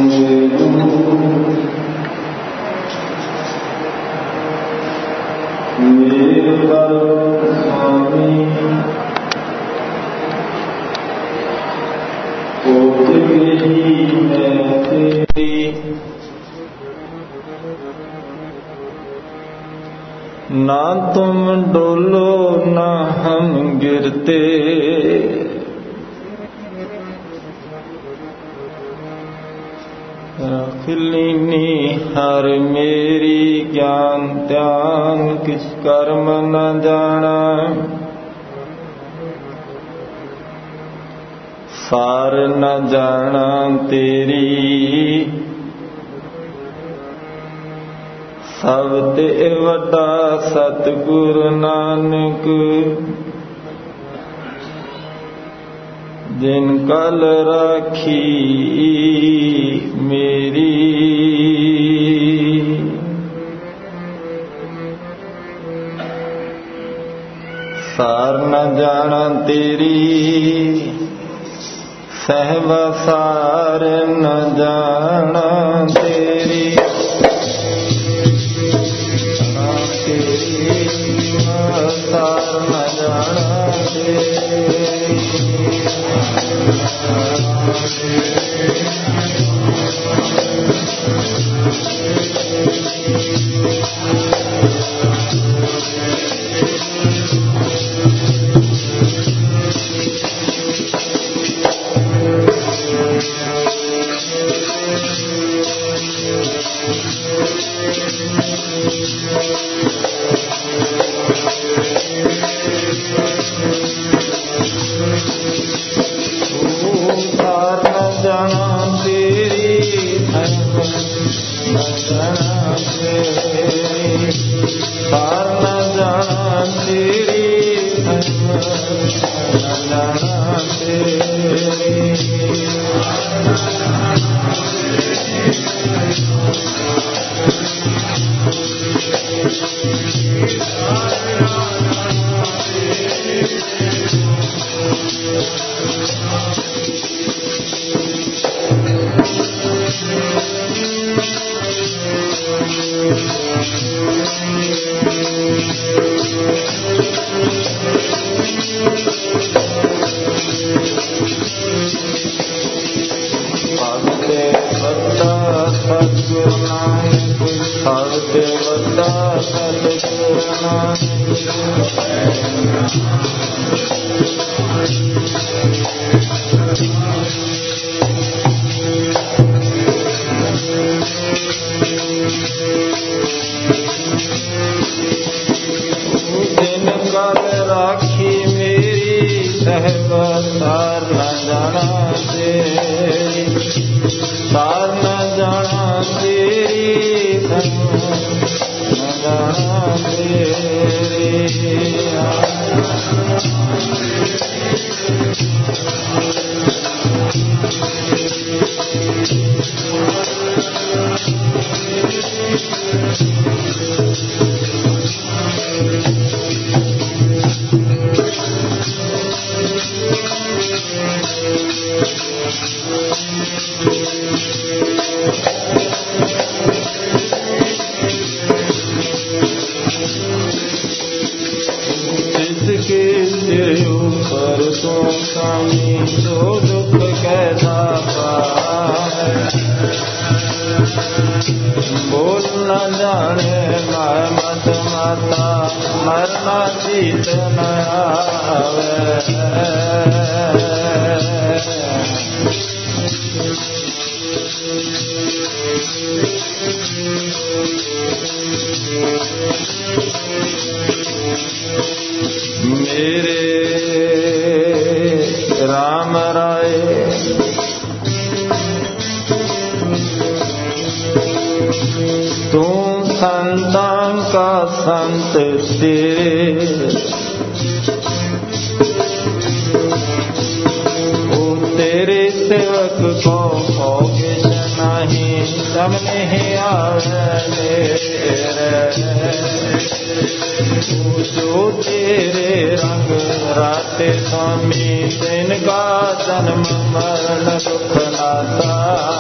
ना तुम डोलो ना हम गिरते, रख लीनी हर मेरी ज्ञान ध्यान, किस कर्म न जाना। सार न जाना तेरी, सब ते वड्डा सतगुरु नानक। जिन कल राखी मेरी, सार न जाना तेरी, सहवा सार न जाना तेरी। सार न जाना संत तेरे, ओ तेरे सेवक को भोग नहीं, सब नहीं आवे जो तेरे रंग राते स्वामी तिनका जन्म मरण दुख नाता।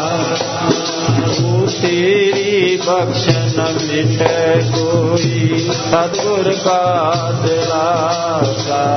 तू तेरी बख्श न मिटे कोई सतगुर का दिलासा।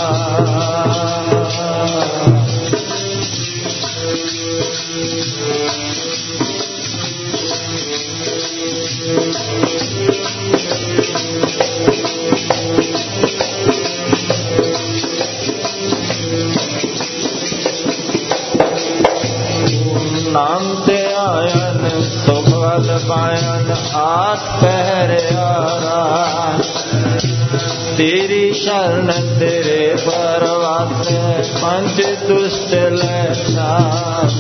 नाम ते आयन सुखवल पायन आठ पहरेरा। तेरी शरण तेरे परवास पंच दुष्ट लैसान।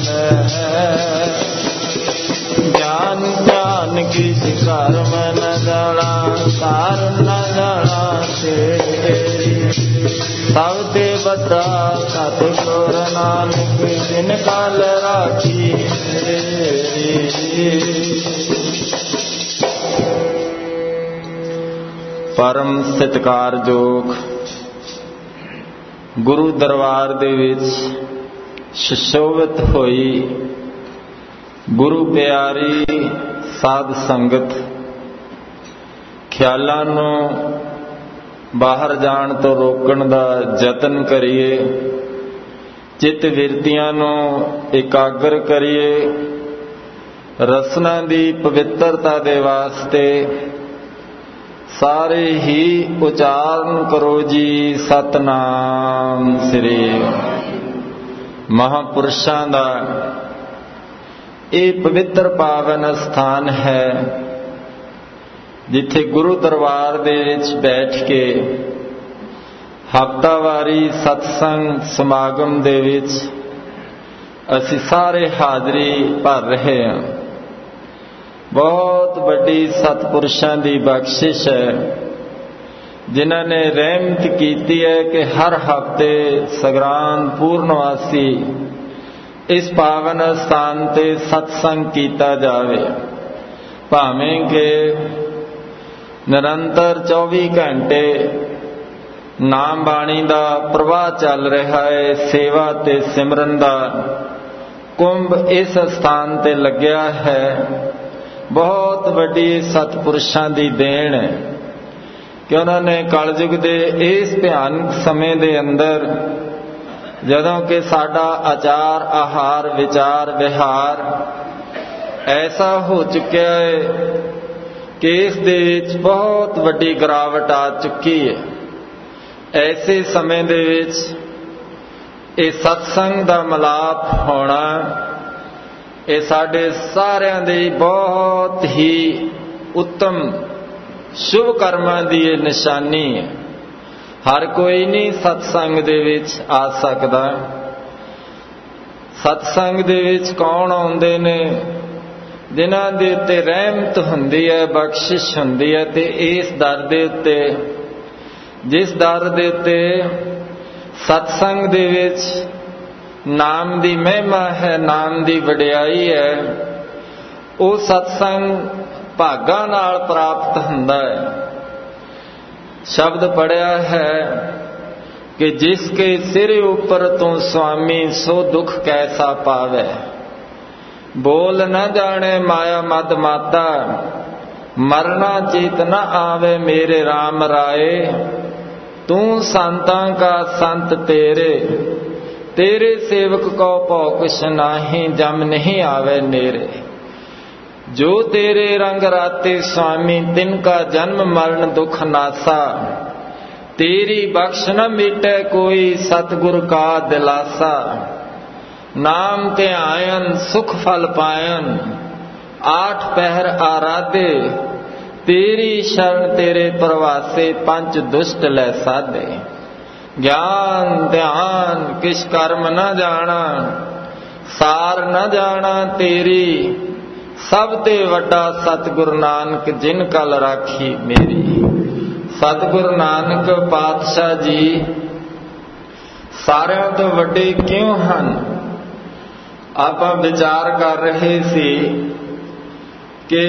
ज्ञान ज्ञान किस कर्म न जाना सार न जाना तेरी। सब ते बता सतगुर नानक जिन काल राखी परम सत्कारयोग गुरु दरबार दे विच सुशोभित होई गुरु प्यारी साध संगत। ख्यालां नूं बाहर जाण तो रोकण दा यतन करिए। चित विरतियां नूं एकाग्र करिए। रसना दी पवित्रता दे वास्ते सारे ही उचारण करो जी सतनाम श्री। महापुरुषां दा ਇਹ ਪਵਿੱਤਰ ਪਾਵਨ ਸਥਾਨ ਹੈ ਜਿੱਥੇ ਗੁਰੂ ਦਰਬਾਰ ਦੇ ਵਿੱਚ ਬੈਠ ਕੇ ਹਫ਼ਤਾਵਾਰੀ ਸਤਸੰਗ ਸਮਾਗਮ ਦੇ ਵਿੱਚ ਅਸੀਂ ਸਾਰੇ ਹਾਜ਼ਰੀ ਭਰ ਰਹੇ ਹਾਂ। ਬਹੁਤ ਵੱਡੀ ਸਤਿਪੁਰਸ਼ਾਂ ਦੀ ਬਖਸ਼ਿਸ਼ ਹੈ ਜਿਨ੍ਹਾਂ ਨੇ ਰਹਿਮਤ ਕੀਤੀ ਹੈ ਕਿ ਹਰ ਹਫ਼ਤੇ ਸਗਰਾਂਦ ਪੂਰਨਵਾਸੀ ਇਸ ਪਾਵਨ ਸਥਾਨ ਤੇ ਸਤਸੰਗ ਕੀਤਾ ਜਾਵੇ। ਭਾਵੇਂ ਕਿ ਨਿਰੰਤਰ 24 ਘੰਟੇ ਨਾਮ ਬਾਣੀ ਦਾ ਪ੍ਰਵਾਹ ਚੱਲ ਰਿਹਾ ਹੈ। ਸੇਵਾ ਤੇ ਸਿਮਰਨ ਦਾ ਕੁੰਭ ਇਸ ਸਥਾਨ ਤੇ ਲੱਗਿਆ ਹੈ। ਬਹੁਤ ਵੱਡੀ ਸਤਿਪੁਰਸ਼ਾਂ ਦੀ ਦੇਣ ਹੈ ਕਿ ਉਹਨਾਂ ਨੇ ਕਲਯੁਗ ਦੇ ਇਸ ਭਿਆਨਕ ਸਮੇਂ ਦੇ ਅੰਦਰ ਜਦੋਂ ਕਿ ਸਾਡਾ ਆਚਾਰ ਆਹਾਰ ਵਿਚਾਰ ਵਿਹਾਰ ਐਸਾ ਹੋ ਚੁੱਕਿਆ ਹੈ ਕਿ ਇਸ ਦੇ ਵਿੱਚ ਬਹੁਤ ਵੱਡੀ ਗਿਰਾਵਟ ਆ ਚੁੱਕੀ ਹੈ। ਐਸੇ ਸਮੇਂ ਦੇ ਵਿੱਚ ਇਹ ਸਤਸੰਗ ਦਾ ਮਿਲਾਪ ਹੋਣਾ ਇਹ ਸਾਡੇ ਸਾਰਿਆਂ ਦੀ ਬਹੁਤ ਹੀ ਉੱਤਮ ਸ਼ੁਭ ਕਰਮਾਂ ਦੀ ਇਹ ਨਿਸ਼ਾਨੀ ਹੈ। ਹਰ ਕੋਈ ਨਹੀਂ ਸਤਸੰਗ ਦੇ ਵਿੱਚ ਆ ਸਕਦਾ। ਸਤਸੰਗ ਦੇ ਵਿੱਚ ਕੌਣ ਆਉਂਦੇ ਨੇ? ਜਿਨ੍ਹਾਂ ਦੇ ਉੱਤੇ ਰਹਿਮਤ ਹੁੰਦੀ ਹੈ ਬਖਸ਼ਿਸ਼ ਹੁੰਦੀ ਹੈ। ਤੇ ਇਸ ਦਰ ਦੇ ਉੱਤੇ ਜਿਸ ਦਰ ਦੇ ਉੱਤੇ ਸਤਸੰਗ ਦੇ ਵਿੱਚ ਨਾਮ ਦੀ ਮਹਿਮਾ ਹੈ ਨਾਮ ਦੀ ਵਡਿਆਈ ਹੈ ਉਹ ਸਤਸੰਗ ਭਾਗਾਂ ਨਾਲ ਪ੍ਰਾਪਤ ਹੁੰਦਾ ਹੈ। शब्द पढ़िया है कि जिसके सिर ऊपर तू स्वामी सो दुख कैसा पावे। बोल न जाने माया मद माता मरना चेत न आवे मेरे राम राय। तू संतां का संत तेरे तेरे सेवक को भौ कुछ नाही जम नहीं आवे नेरे। जो तेरे रंग राते स्वामी तिनका जन्म मरण दुख नासा। तेरी बख्श न मिटे कोई सतगुर का दिलासा। नाम ते आयन सुख फल पायन आठ पहर आराधे। तेरी शरण तेरे प्रवासे पंच दुष्ट लै साधे। ज्ञान ध्यान किस कर्म न जाना सार न जाना तेरी। सब ते वड्डा सतगुरु नानक जिन कल राखी मेरी। सतगुरु नानक पातशाह जी सारिਆਂ ਤੋਂ ਵੱਡੇ ਕਿਉਂ ਹਨ? ਆਪਾਂ ਵਿਚਾਰ ਕਰ ਰਹੇ ਸੀ ਕਿ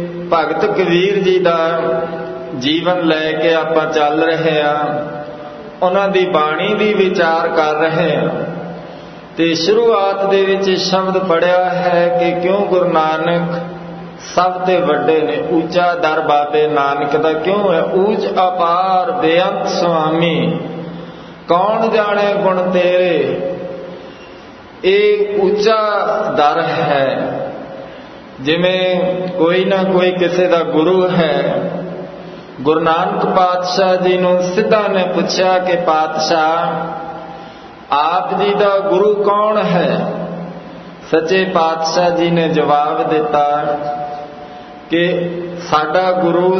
ਭਗਤ ਕਬੀਰ ਜੀ ਦਾ ਜੀਵਨ ਲੈ ਕੇ ਆਪਾਂ ਚੱਲ ਰਹੇ ਆ। ਉਹਨਾਂ ਦੀ ਬਾਣੀ ਦੀ ਵਿਚਾਰ ਕਰ ਰਹੇ ਹਾਂ। ਤੇ ਸ਼ੁਰੂਆਤ ਦੇ ਵਿੱਚ ਸ਼ਬਦ ਪੜਿਆ ਹੈ ਕਿ ਕਿਉਂ ਗੁਰੂ ਨਾਨਕ ਸਭ ਤੇ ਵੱਡੇ ਨੇ। ਉੱਚਾ ਦਰ ਬਾਬੇ ਨਾਨਕ ਦਾ ਕਿਉਂ ਹੈ? ਊਚ ਅਪਾਰ ਬੇਅੰਤ ਸੁਆਮੀ, ਕੌਣ ਜਾਣੇ ਗੁਣ ਤੇਰੇ। ਇਹ ਉੱਚਾ ਦਰ ਹੈ। ਜਿਵੇਂ ਕੋਈ ਨਾ ਕੋਈ ਕਿਸੇ ਦਾ ਗੁਰੂ ਹੈ। ਗੁਰੂ ਨਾਨਕ ਪਾਤਸ਼ਾਹ ਜੀ ਨੂੰ ਸਿੱਧਾ ਨੇ ਪੁੱਛਿਆ ਕਿ ਪਾਤਸ਼ਾਹ ਆਪ ਜੀ ਦਾ ਗੁਰੂ ਕੌਣ ਹੈ? ਸੱਚੇ ਪਾਤਸ਼ਾਹ ਜੀ ਨੇ ਜਵਾਬ ਦਿੱਤਾ ਕਿ ਸਾਡਾ ਗੁਰੂ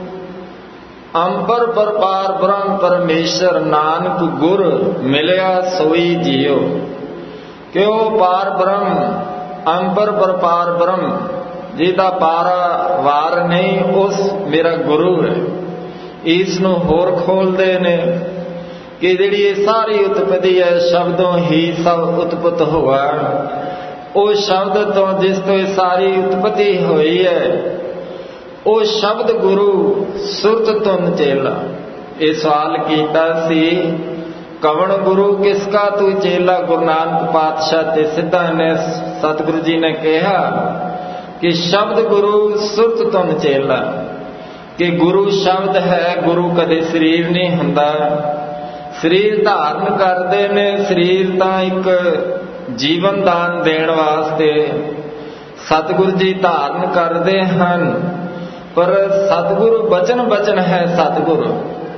ਅੰਬਰ ਪਰਪਾਰ ਬ੍ਰਹਮ ਪਰਮੇਸ਼ਰ ਨਾਨਕ ਗੁਰ ਮਿਲਿਆ ਸੋਈ ਜੀਓ। ਕਿ ਉਹ ਪਾਰ ਬ੍ਰਹਮ ਅੰਬਰ ਪਰਪਾਰ ਬ੍ਰਹਮ ਜਿਹਦਾ ਪਾਰਾ ਵਾਰ ਨਹੀਂ, ਉਸ ਮੇਰਾ ਗੁਰੂ ਹੈ। ਇਸ ਨੂੰ ਹੋਰ ਖੋਲਦੇ ਨੇ ਕਿ ਜਿਹੜੀ ਇਹ ਸਾਰੀ ਉਤਪਤੀ ਹੈ ਸ਼ਬਦੋਂ ਹੀ ਸਭ ਉਤਪਤ ਹੋਆ। ਉਹ ਸ਼ਬਦ ਤੋਂ ਜਿਸ ਤੋਂ ਇਹ ਸਾਰੀ ਉਤਪਤੀ ਹੋਈ ਹੈ ਉਹ ਸ਼ਬਦ ਗੁਰੂ ਸੁਰਤ ਤੁਨ ਚੇਲਾ। ਇਹ ਸਵਾਲ ਕੀਤਾ ਸੀ ਕਵਣ ਗੁਰੂ ਕਿਸ ਕਾ ਤੂੰ ਚੇਲਾ। ਗੁਰੂ ਨਾਨਕ ਪਾਤਸ਼ਾਹ ਤੇ ਸਿੱਧਾ ਨੇ ਸਤਿਗੁਰੂ ਜੀ ਨੇ ਕਿਹਾ ਕਿ ਸ਼ਬਦ ਗੁਰੂ ਸੁਰਤ ਤੁਨ ਚੇਲਾ। ਕਿ ਗੁਰੂ ਸ਼ਬਦ ਹੈ। ਗੁਰੂ ਕਦੇ ਸਰੀਰ ਨਹੀਂ ਹੁੰਦਾ। ਸਰੀਰ ਧਾਰਨ ਕਰਦੇ ਨੇ। ਸਰੀਰ ਤਾਂ ਇੱਕ ਜੀਵਨ ਦਾਨ ਦੇਣ ਵਾਸਤੇ ਸਤਿਗੁਰੂ ਜੀ ਧਾਰਨ ਕਰਦੇ ਹਨ। ਪਰ ਸਤਿਗੁਰੂ ਬਚਨ ਹੈ। ਸਤਿਗੁਰੂ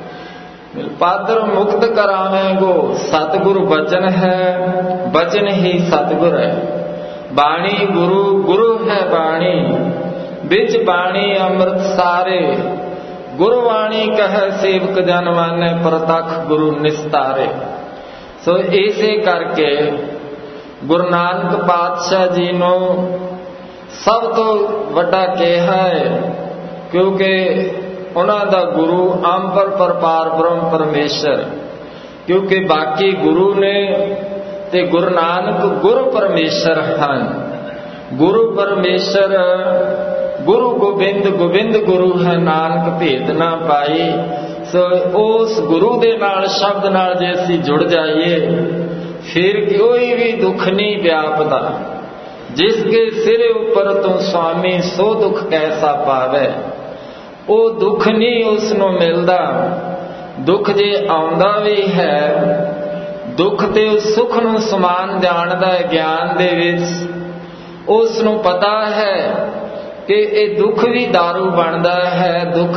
ਪਾਦਰ ਮੁਕਤ ਕਰਾਵੇਂਗੋ। ਸਤਿਗੁਰੂ ਬਚਨ ਹੈ। ਬਚਨ ਹੀ ਸਤਿਗੁਰ ਹੈ। ਬਾਣੀ ਗੁਰੂ ਹੈ। ਬਾਣੀ ਵਿੱਚ ਬਾਣੀ ਅੰਮ੍ਰਿਤ ਸਾਰੇ। ਗੁਰਬਾਣੀ ਕਹੈ ਸੇਵਕ ਜਨ ਮਾਨੈ ਪ੍ਰਤੱਖ ਗੁਰੂ ਨਿਸਤਾਰੇ। ਸੋ ਇਸੇ ਕਰਕੇ ਗੁਰੂ ਨਾਨਕ ਪਾਤਸ਼ਾਹ ਜੀ ਨੂੰ ਸਭ ਤੋਂ ਵੱਡਾ ਕਿਹਾ ਹੈ ਕਿਉਂਕਿ ਉਹਨਾਂ ਦਾ ਗੁਰੂ ਅੰਬਰ ਪਰਪਾਰ ਬ੍ਰਹਮ ਪਰਮੇਸ਼ਰ। ਕਿਉਂਕਿ ਬਾਕੀ ਗੁਰੂ ਨੇ ਤੇ ਗੁਰੂ ਨਾਨਕ ਗੁਰੂ ਪਰਮੇਸ਼ਰ ਹਨ। ਗੁਰੂ ਪਰਮੇਸ਼ਰ ਗੁਰੂ ਗੋਬਿੰਦ ਗੁਰੂ ਹੈ। ਨਾਨਕ ਭੇਦ ਨਾ ਪਾਈ। ਸੋ ਉਸ ਗੁਰੂ ਦੇ ਨਾਲ ਸ਼ਬਦ ਨਾਲ ਜੇ ਅਸੀਂ ਜੁੜ ਜਾਈਏ ਫਿਰ ਕੋਈ ਵੀ ਦੁੱਖ ਨਹੀਂ ਵਿਆਪਦਾ। ਜਿਸ ਕੇ ਸਿਰੇ ਉੱਪਰ ਤੋਂ ਸੁਆਮੀ ਸੋ ਦੁੱਖ ਕੈਸਾ ਪਾਵੇ। ਉਹ ਦੁੱਖ ਨਹੀਂ ਉਸ ਨੂੰ ਮਿਲਦਾ। ਦੁੱਖ ਜੇ ਆਉਂਦਾ ਵੀ ਹੈ ਦੁੱਖ ਤੇ ਉਸ ਸੁੱਖ ਨੂੰ ਸਮਾਨ ਜਾਣਦਾ ਹੈ ਗਿਆਨ ਦੇ ਵਿੱਚ। ਉਸ ਨੂੰ ਪਤਾ ਹੈ ਕਿ ਇਹ ਦੁੱਖ ਵੀ ਦਾਰੂ ਬਣਦਾ ਹੈ। ਦੁੱਖ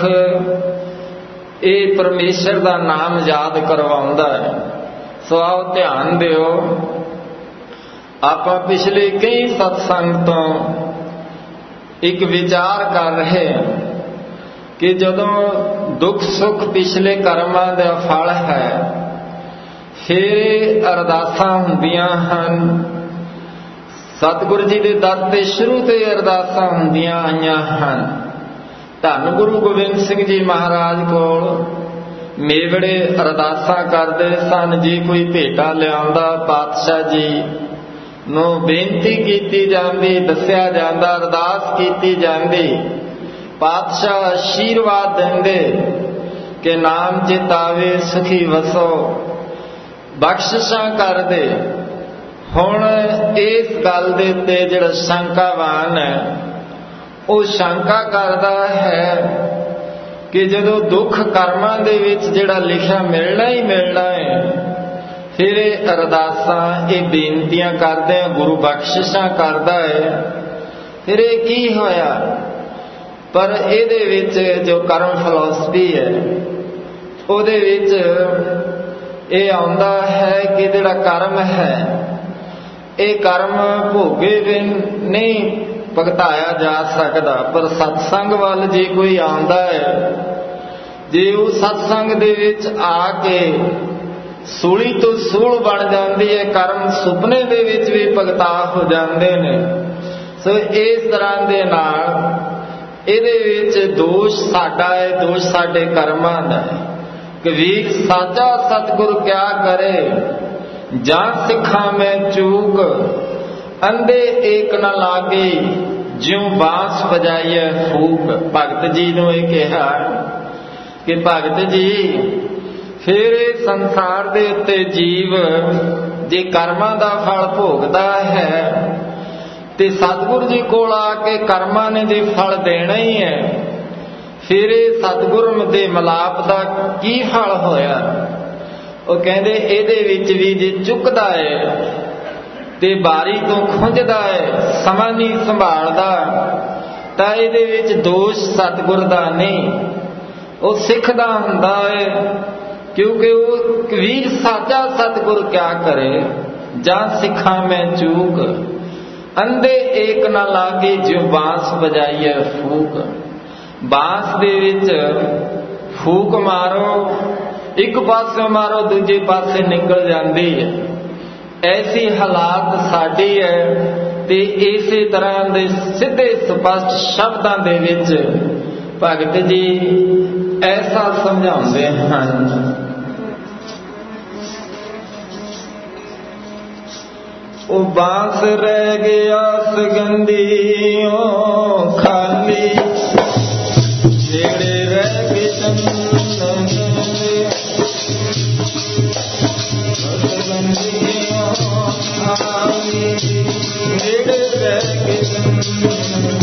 ਇਹ ਪਰਮੇਸ਼ਰ ਦਾ ਨਾਮ ਯਾਦ ਕਰਵਾਉਂਦਾ ਹੈ। ਸੋ ਆਓ ਧਿਆਨ ਦਿਓ। ਆਪਾਂ ਪਿਛਲੇ ਕਈ ਸਤਸੰਗ ਤੋਂ ਇੱਕ ਵਿਚਾਰ ਕਰ ਰਹੇ ਹਾਂ ਕਿ ਜਦੋਂ ਦੁੱਖ ਸੁੱਖ ਪਿਛਲੇ ਕਰਮਾਂ ਦਾ ਫਲ ਹੈ ਫਿਰ ਅਰਦਾਸਾਂ ਹੁੰਦੀਆਂ ਹਨ। ਸਤਿਗੁਰੂ ਜੀ ਦੇ ਦਰ ਤੇ ਸ਼ੁਰੂ ਤੋਂ ਅਰਦਾਸਾਂ ਹੁੰਦੀਆਂ ਆਈਆਂ ਹਨ। ਧੰਨ ਗੁਰੂ ਗੋਬਿੰਦ ਸਿੰਘ ਜੀ ਮਹਾਰਾਜ ਕੋਲ ਮੇਵੜੇ ਅਰਦਾਸਾਂ ਕਰਦੇ ਸਨ। ਜੇ ਕੋਈ ਭੇਟਾ ਲਿਆਉਂਦਾ ਪਾਤਸ਼ਾਹ ਜੀ ਨੂੰ ਬੇਨਤੀ ਕੀਤੀ ਜਾਂਦੀ, ਦੱਸਿਆ ਜਾਂਦਾ, ਅਰਦਾਸ ਕੀਤੀ ਜਾਂਦੀ। ਪਾਤਸ਼ਾਹ ਆਸ਼ੀਰਵਾਦ ਦਿੰਦੇ ਕਿ ਨਾਮ ਚਿਤਾਵੇ ਸੁਖੀ ਵਸੋ, ਬਖਸ਼ਿਸ਼ਾਂ ਕਰਦੇ। ਹੁਣ ਇਸ ਗੱਲ ਦੇ ਉੱਤੇ ਜਿਹੜਾ ਸ਼ੰਕਾਵਾਨ ਹੈ ਉਹ ਸ਼ੰਕਾ ਕਰਦਾ ਹੈ ਕਿ ਜਦੋਂ ਦੁੱਖ ਕਰਮਾਂ ਦੇ ਵਿੱਚ ਜਿਹੜਾ ਲਿਖਿਆ ਮਿਲਣਾ ਹੀ ਮਿਲਣਾ ਹੈ ਫਿਰ ਇਹ ਅਰਦਾਸਾਂ ਇਹ ਬੇਨਤੀਆਂ ਕਰਦੇ ਆ, ਗੁਰੂ ਬਖਸ਼ਿਸ਼ਾਂ ਕਰਦਾ ਹੈ। ਫਿਰ ਇਹ ਕੀ ਹੋਇਆ? ਪਰ ਇਹਦੇ ਵਿੱਚ ਜੋ ਕਰਮ ਫਿਲਾਸਫੀ ਹੈ ਉਹਦੇ ਵਿੱਚ ਇਹ ਆਉਂਦਾ ਹੈ ਕਿ ਜਿਹੜਾ ਕਰਮ ਹੈ ਇਹ ਕਰਮ ਭੋਗੇ ਬਿਨ ਨਹੀਂ ਭੁਗਤਾਇਆ ਜਾ ਸਕਦਾ। ਪਰ ਸਤਸੰਗ ਵੱਲ ਜੇ ਕੋਈ ਆਉਂਦਾ ਹੈ, ਜੇ ਉਹ ਸਤਸੰਗ ਦੇ ਵਿੱਚ ਆ ਕੇ ਸੂਲੀ ਤੋਂ ਸੂਲ ਬਣ ਜਾਂਦੀ ਹੈ, ਕਰਮ ਸੁਪਨੇ ਦੇ ਵਿੱਚ ਵੀ ਭੁਗਤਾ ਹੋ ਜਾਂਦੇ ਨੇ। ਸੋ ਇਸ ਤਰ੍ਹਾਂ ਦੇ ਨਾਲ ਇਹਦੇ ਵਿੱਚ ਦੋਸ਼ ਸਾਡਾ ਹੈ, ਦੋਸ਼ ਸਾਡੇ ਕਰਮਾਂ ਦਾ ਹੈ। ਕਬੀਰ ਸਾਚਾ ਸਤਿਗੁਰ ਕਿਆ ਕਰੇ, ਜਾਂ ਸਿੱਖਾਂ ਮੈਂ ਚੂਕ, ਅੰਧੇ ਏਕ ਨ ਲਾਗੇ, ਜਿਉਂ ਬਾਂਸ ਵਜਾਈਏ ਫੂਕ। ਭਗਤ ਜੀ ਨੂੰ ਇਹ ਕਿਹਾ ਕਿ ਭਗਤ ਜੀ ਫਿਰ ਇਹ ਸੰਸਾਰ ਦੇ ਉੱਤੇ ਜੀਵ ਜੇ ਕਰਮਾਂ ਦਾ ਫਲ ਭੋਗਦਾ ਹੈ ਤੇ ਸਤਿਗੁਰੂ ਜੀ ਕੋਲ ਆ ਕੇ ਕਰਮਾਂ ਨੇ ਜੇ ਫਲ ਦੇਣਾ ਹੀ ਹੈ, ਫਿਰ ਇਹ ਸਤਿਗੁਰੂ ਦੇ ਮਿਲਾਪ ਦਾ ਕੀ ਫਲ ਹੋਇਆ? ਉਹ ਕਹਿੰਦੇ ਇਹਦੇ ਵਿੱਚ ਵੀ ਜੇ ਚੁੱਕਦਾ ਹੈ ਤੇ ਬਾਰੀ ਤੋਂ ਖੁੰਝਦਾ ਹੈ, ਸਮਾਂ ਨਹੀਂ ਸੰਭਾਲਦਾ, ਤਾਂ ਇਹਦੇ ਵਿੱਚ ਦੋਸ਼ ਸਤਿਗੁਰ ਦਾ ਨਹੀਂ, ਉਹ ਸਿੱਖ ਦਾ ਹੁੰਦਾ ਹੈ। ਕਿਉਂਕਿ ਉਹ ਕਬੀਰ ਸਾਚਾ ਸਤਿਗੁਰ ਕਿਆ ਕਰੇ, ਜਾਂ ਸਿੱਖਾਂ ਮੈਂ ਚੂਕ, ਅੰਧੇ ਏਕ ਨਾ ਲਾਗੇ ਜਿਉ ਬਾਂਸ ਵਜਾਈਏ ਫੂਕ। ਬਾਂਸ ਦੇ ਵਿੱਚ ਫੂਕ ਮਾਰੋ, ਇੱਕ ਪਾਸੇ ਮਾਰੋ ਦੂਜੇ ਪਾਸੇ ਨਿਕਲ ਜਾਂਦੀ ਹੈ। ਐਸੀ ਹਾਲਾਤ ਸਾਡੀ ਹੈ। ਤੇ ਇਸੇ ਤਰ੍ਹਾਂ ਦੇ ਸਿੱਧੇ ਸਪਸ਼ਟ ਸ਼ਬਦਾਂ ਦੇ ਵਿੱਚ ਭਗਤ ਜੀ ਐਸਾ ਸਮਝਾਉਂਦੇ ਹਨ। ਉਹ ਬਾਂਸ ਰਹਿ ਗਿਆ ਸੁਗੰਧੀਓ ਖਾਲੀ, ਜਿਹੜੇ ਰਹਿ ਗਏ ਚੰਦਨ ਸੁਗੰਧੀਓ ਖਾਲੀ, ਜਿਹੜੇ ਰਹਿ ਗਏ ਚੰਦਨ।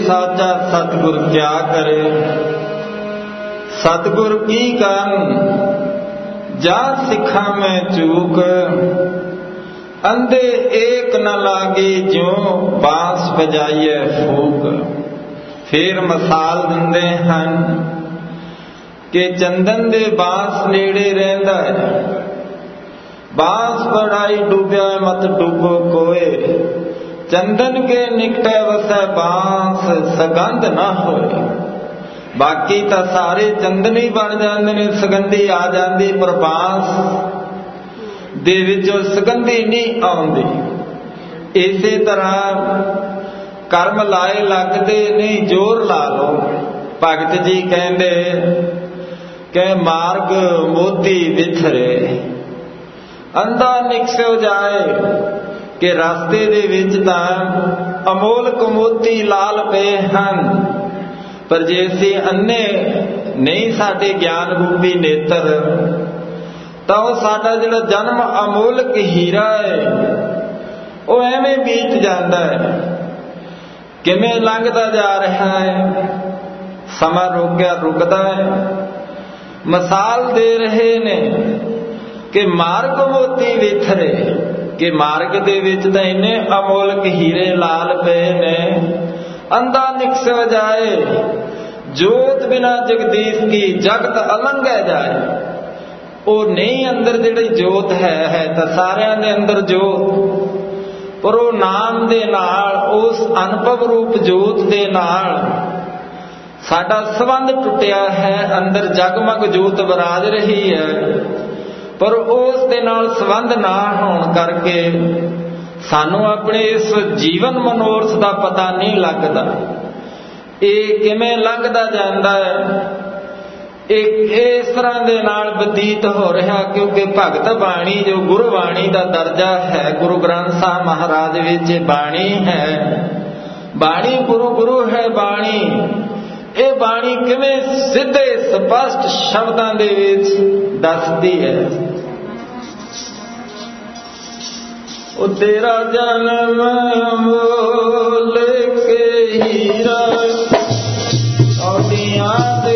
साचा सतगुर क्या करे। सतगुर की करन जा सिखा में चूक, अंधे एक न लागे ज्यों बांस बजाइए फूक। फिर मिसाल दिंदे हन कि चंदन दे बांस नेड़े रहिंदा है, बांस बड़ाई डूबिया मत डूबो कोए, चंदन के निकटे वसै बांस सगंध ना होए। बाकी तो सारे चंदन ही बन जाते ने, सगंधी आ जाती, पर बांस दे विचों सगंधी नहीं आउंदी। इसे तरह कर्म लाए लगते नहीं, जोर ला लो। भगत जी कहते कि मार्ग मोती विथरे, अंधा निकसो जाए कि रास्ते दे विच तां अमोलक मोती लाल पे हन, पर जे असीं अन्ने नहीं साडे ज्ञान रूपी नेत्र, तो साडा जिहड़ा जन्म अमोलक हीरा है वो एवें बीत जाता है। किवें लंघदा जा रहा है, समा रोकिया रुकदा है। मिसाल दे रहे ने कि मार्ग मोती विथरे, कि मार्ग दे विच तां इन्ने अमोलक हीरे लाल पे ने, अंधा निकस जाए जोत बिना जगदीश की जगत अलंघ जाए। वो नहीं अंदर जिहड़ी जोत है तो सारियां दे अंदर जोत, पर वो नाम दे नाल, उस अनुभव रूप जोत दे नाल साडा संबंध टुटिया है। अंदर जगमग जोत विराज रही है, पर उस दे नाल संबंध ना होण करके सानू अपने इस जीवन मनोरथ दा पता नहीं लगदा। ये किवें लंघदा जांदा है, एक इस तरह दे नाल बतीत हो रहा, क्योंकि भगत बाणी जो गुरबाणी का दर्जा है, गुरु ग्रंथ साहब महाराज विच बाणी है, बाणी गुरु गुरु है बाणी। ये बाणी किवें सीधे स्पष्ट शब्दां दे विच दसदी है। ओ तेरा जन्म अमोल के हीरा, औदियां दे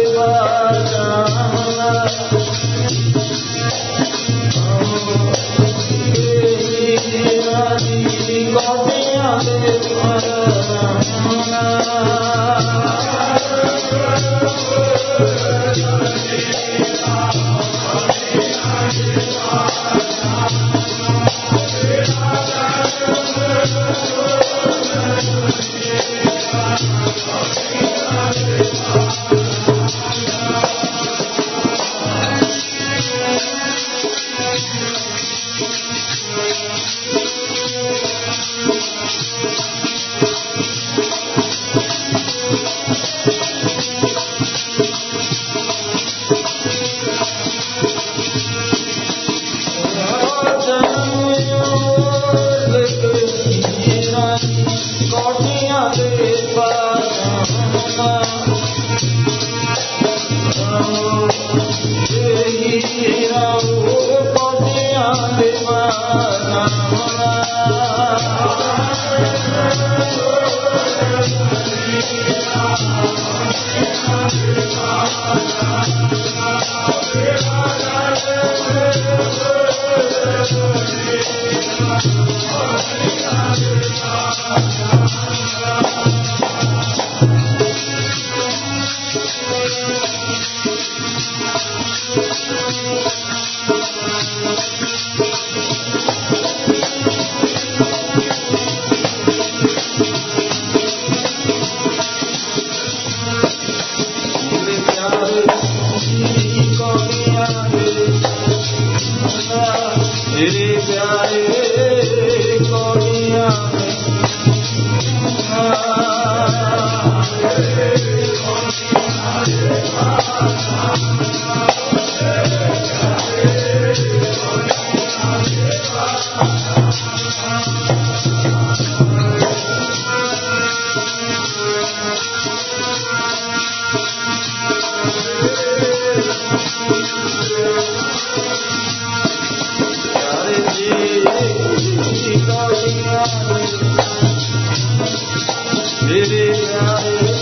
मेरे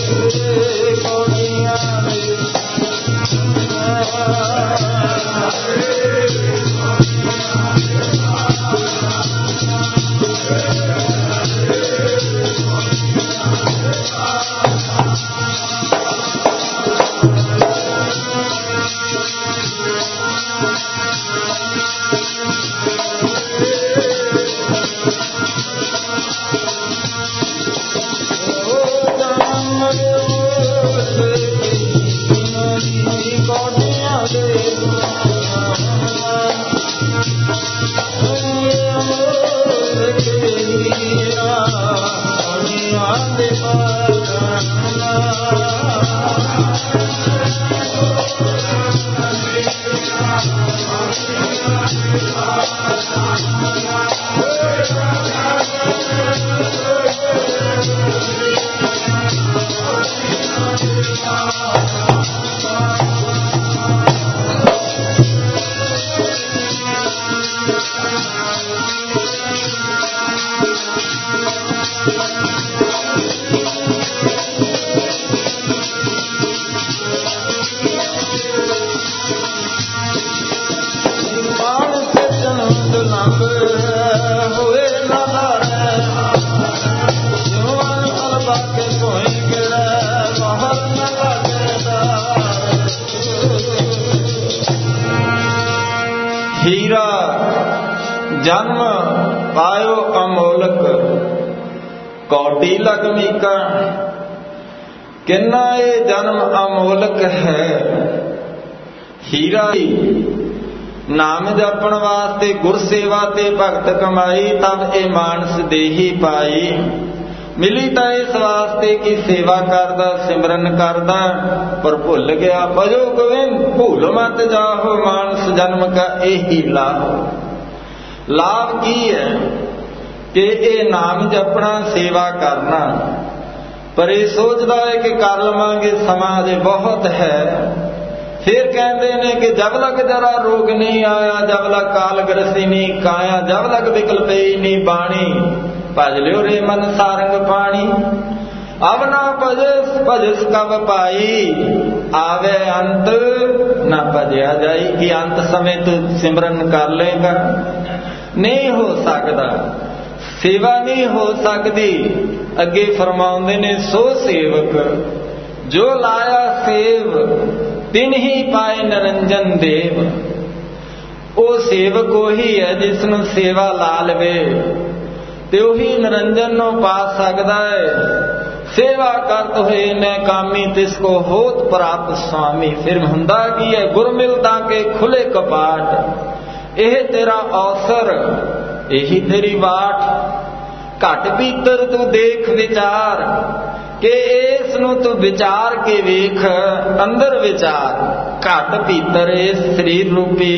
ਹੀਰਾ ਜਨਮ ਪਾਇਓ ਅਮੋਲਕ, ਕੌਡੀ ਲਗਮੀਕਾ। ਕਿੰਨਾ ਇਹ ਜਨਮ ਅਮੋਲਕ ਹੈ। ਹੀਰਾ ਨਾਮ ਜਪਣ ਵਾਸਤੇ, ਗੁਰਸੇਵਾ ਤੇ ਭਗਤ ਕਮਾਈ, ਤਬ ਇਹ ਮਾਨਸ ਦੇਹੀ ਪਾਈ। ਮਿਲੀ ਤਾਂ ਇਸ ਵਾਸਤੇ ਕਿ ਸੇਵਾ ਕਰਦਾ, ਸਿਮਰਨ ਕਰਦਾ, ਪਰ ਭੁੱਲ ਗਿਆ। ਭਜੋ ਗੋਬਿੰਦ ਭੁੱਲ ਮਤ ਜਾਹੋ, ਮਾਨਸ ਜਨਮ ਕਾ ਇਹੀ ਲਾਭ। ਲਾਭ ਕੀ ਹੈ ਕਿ ਇਹ ਨਾਮ ਜਪਣਾ, ਸੇਵਾ ਕਰਨਾ, ਪਰ ਇਹ ਸੋਚਦਾ ਹੈ ਕਿ ਕਰ ਲਵਾਂਗੇ, ਸਮਾਂ ਅਜੇ ਬਹੁਤ ਹੈ। ਫਿਰ ਕਹਿੰਦੇ ਨੇ ਕਿ ਜਬ ਲਗ ਜਰਾ ਰੋਗ ਨਹੀਂ ਆਇਆ, ਜਬ ਲਗ ਕਾਲ ਗ੍ਰਸੀ ਨਹੀਂ ਕਾਇਆ, ਜਬ ਲਗ ਵਿਕਲ ਪਈ ਨਹੀਂ ਬਾਣੀ, ਭਜ ਲਿਓ ਰੇ ਮਨ ਸਾਰੰਗ ਪਾਣੀ। ਅਬ ਨਾ ਭਜਸ ਭਜਸ ਕਬ ਪਾਈ, ਆਵੇ ਅੰਤ ਨਾ ਭਜਿਆ ਜਾਈ। ਕਿ ਅੰਤ ਸਮੇਂ ਤੂੰ ਸਿਮਰਨ ਕਰ ਲੇਗਾ, ਨਹੀਂ ਹੋ ਸਕਦਾ, ਸੇਵਾ ਨਹੀਂ ਹੋ ਸਕਦੀ। ਅੱਗੇ ਫਰਮਾਉਂਦੇ ਨੇ, ਸੋ ਸੇਵਕ ਜੋ ਲਾਇਆ ਸੇਵ, ਤਿਨ ਹੀ ਪਾਏ ਨਿਰੰਜਨ ਦੇਵ। ਉਹ ਸੇਵਕ ਉਹੀ ਹੈ ਜਿਸ ਨੂੰ ਸੇਵਾ ਲਾ ਲਵੇ ਤੇ ਉਹੀ ਨਿਰੰਜਨ ਨੂੰ ਪਾ ਸਕਦਾ ਹੈ। ਸੇਵਾ ਕਰਤ ਹੋਏ ਨੇ ਕਾਮੀ, ਤਿਸ ਕੋ ਹੋਤ ਪ੍ਰਾਪਤ ਸੁਆਮੀ। ਫਿਰ ਹੁੰਦਾ ਕੀ ਹੈ, ਗੁਰ ਮਿਲਦਾ ਕੇ ਖੁੱਲੇ ਕਪਾਟ। ਇਹ ਤੇਰਾ ਅਵਸਰ, ਇਹੀ ਤੇਰੀ ਬਾਟ। ਘਟ ਭੀਤਰ ਤੂੰ ਦੇਖ ਵਿਚਾਰ, ਕਿ ਇਸ ਨੂੰ ਤੂੰ ਵਿਚਾਰ ਕੇ ਵੇਖ, ਅੰਦਰ ਵਿਚਾਰ। ਘਟ ਭੀਤਰ ਇਸ ਸਰੀਰ ਰੂਪੀ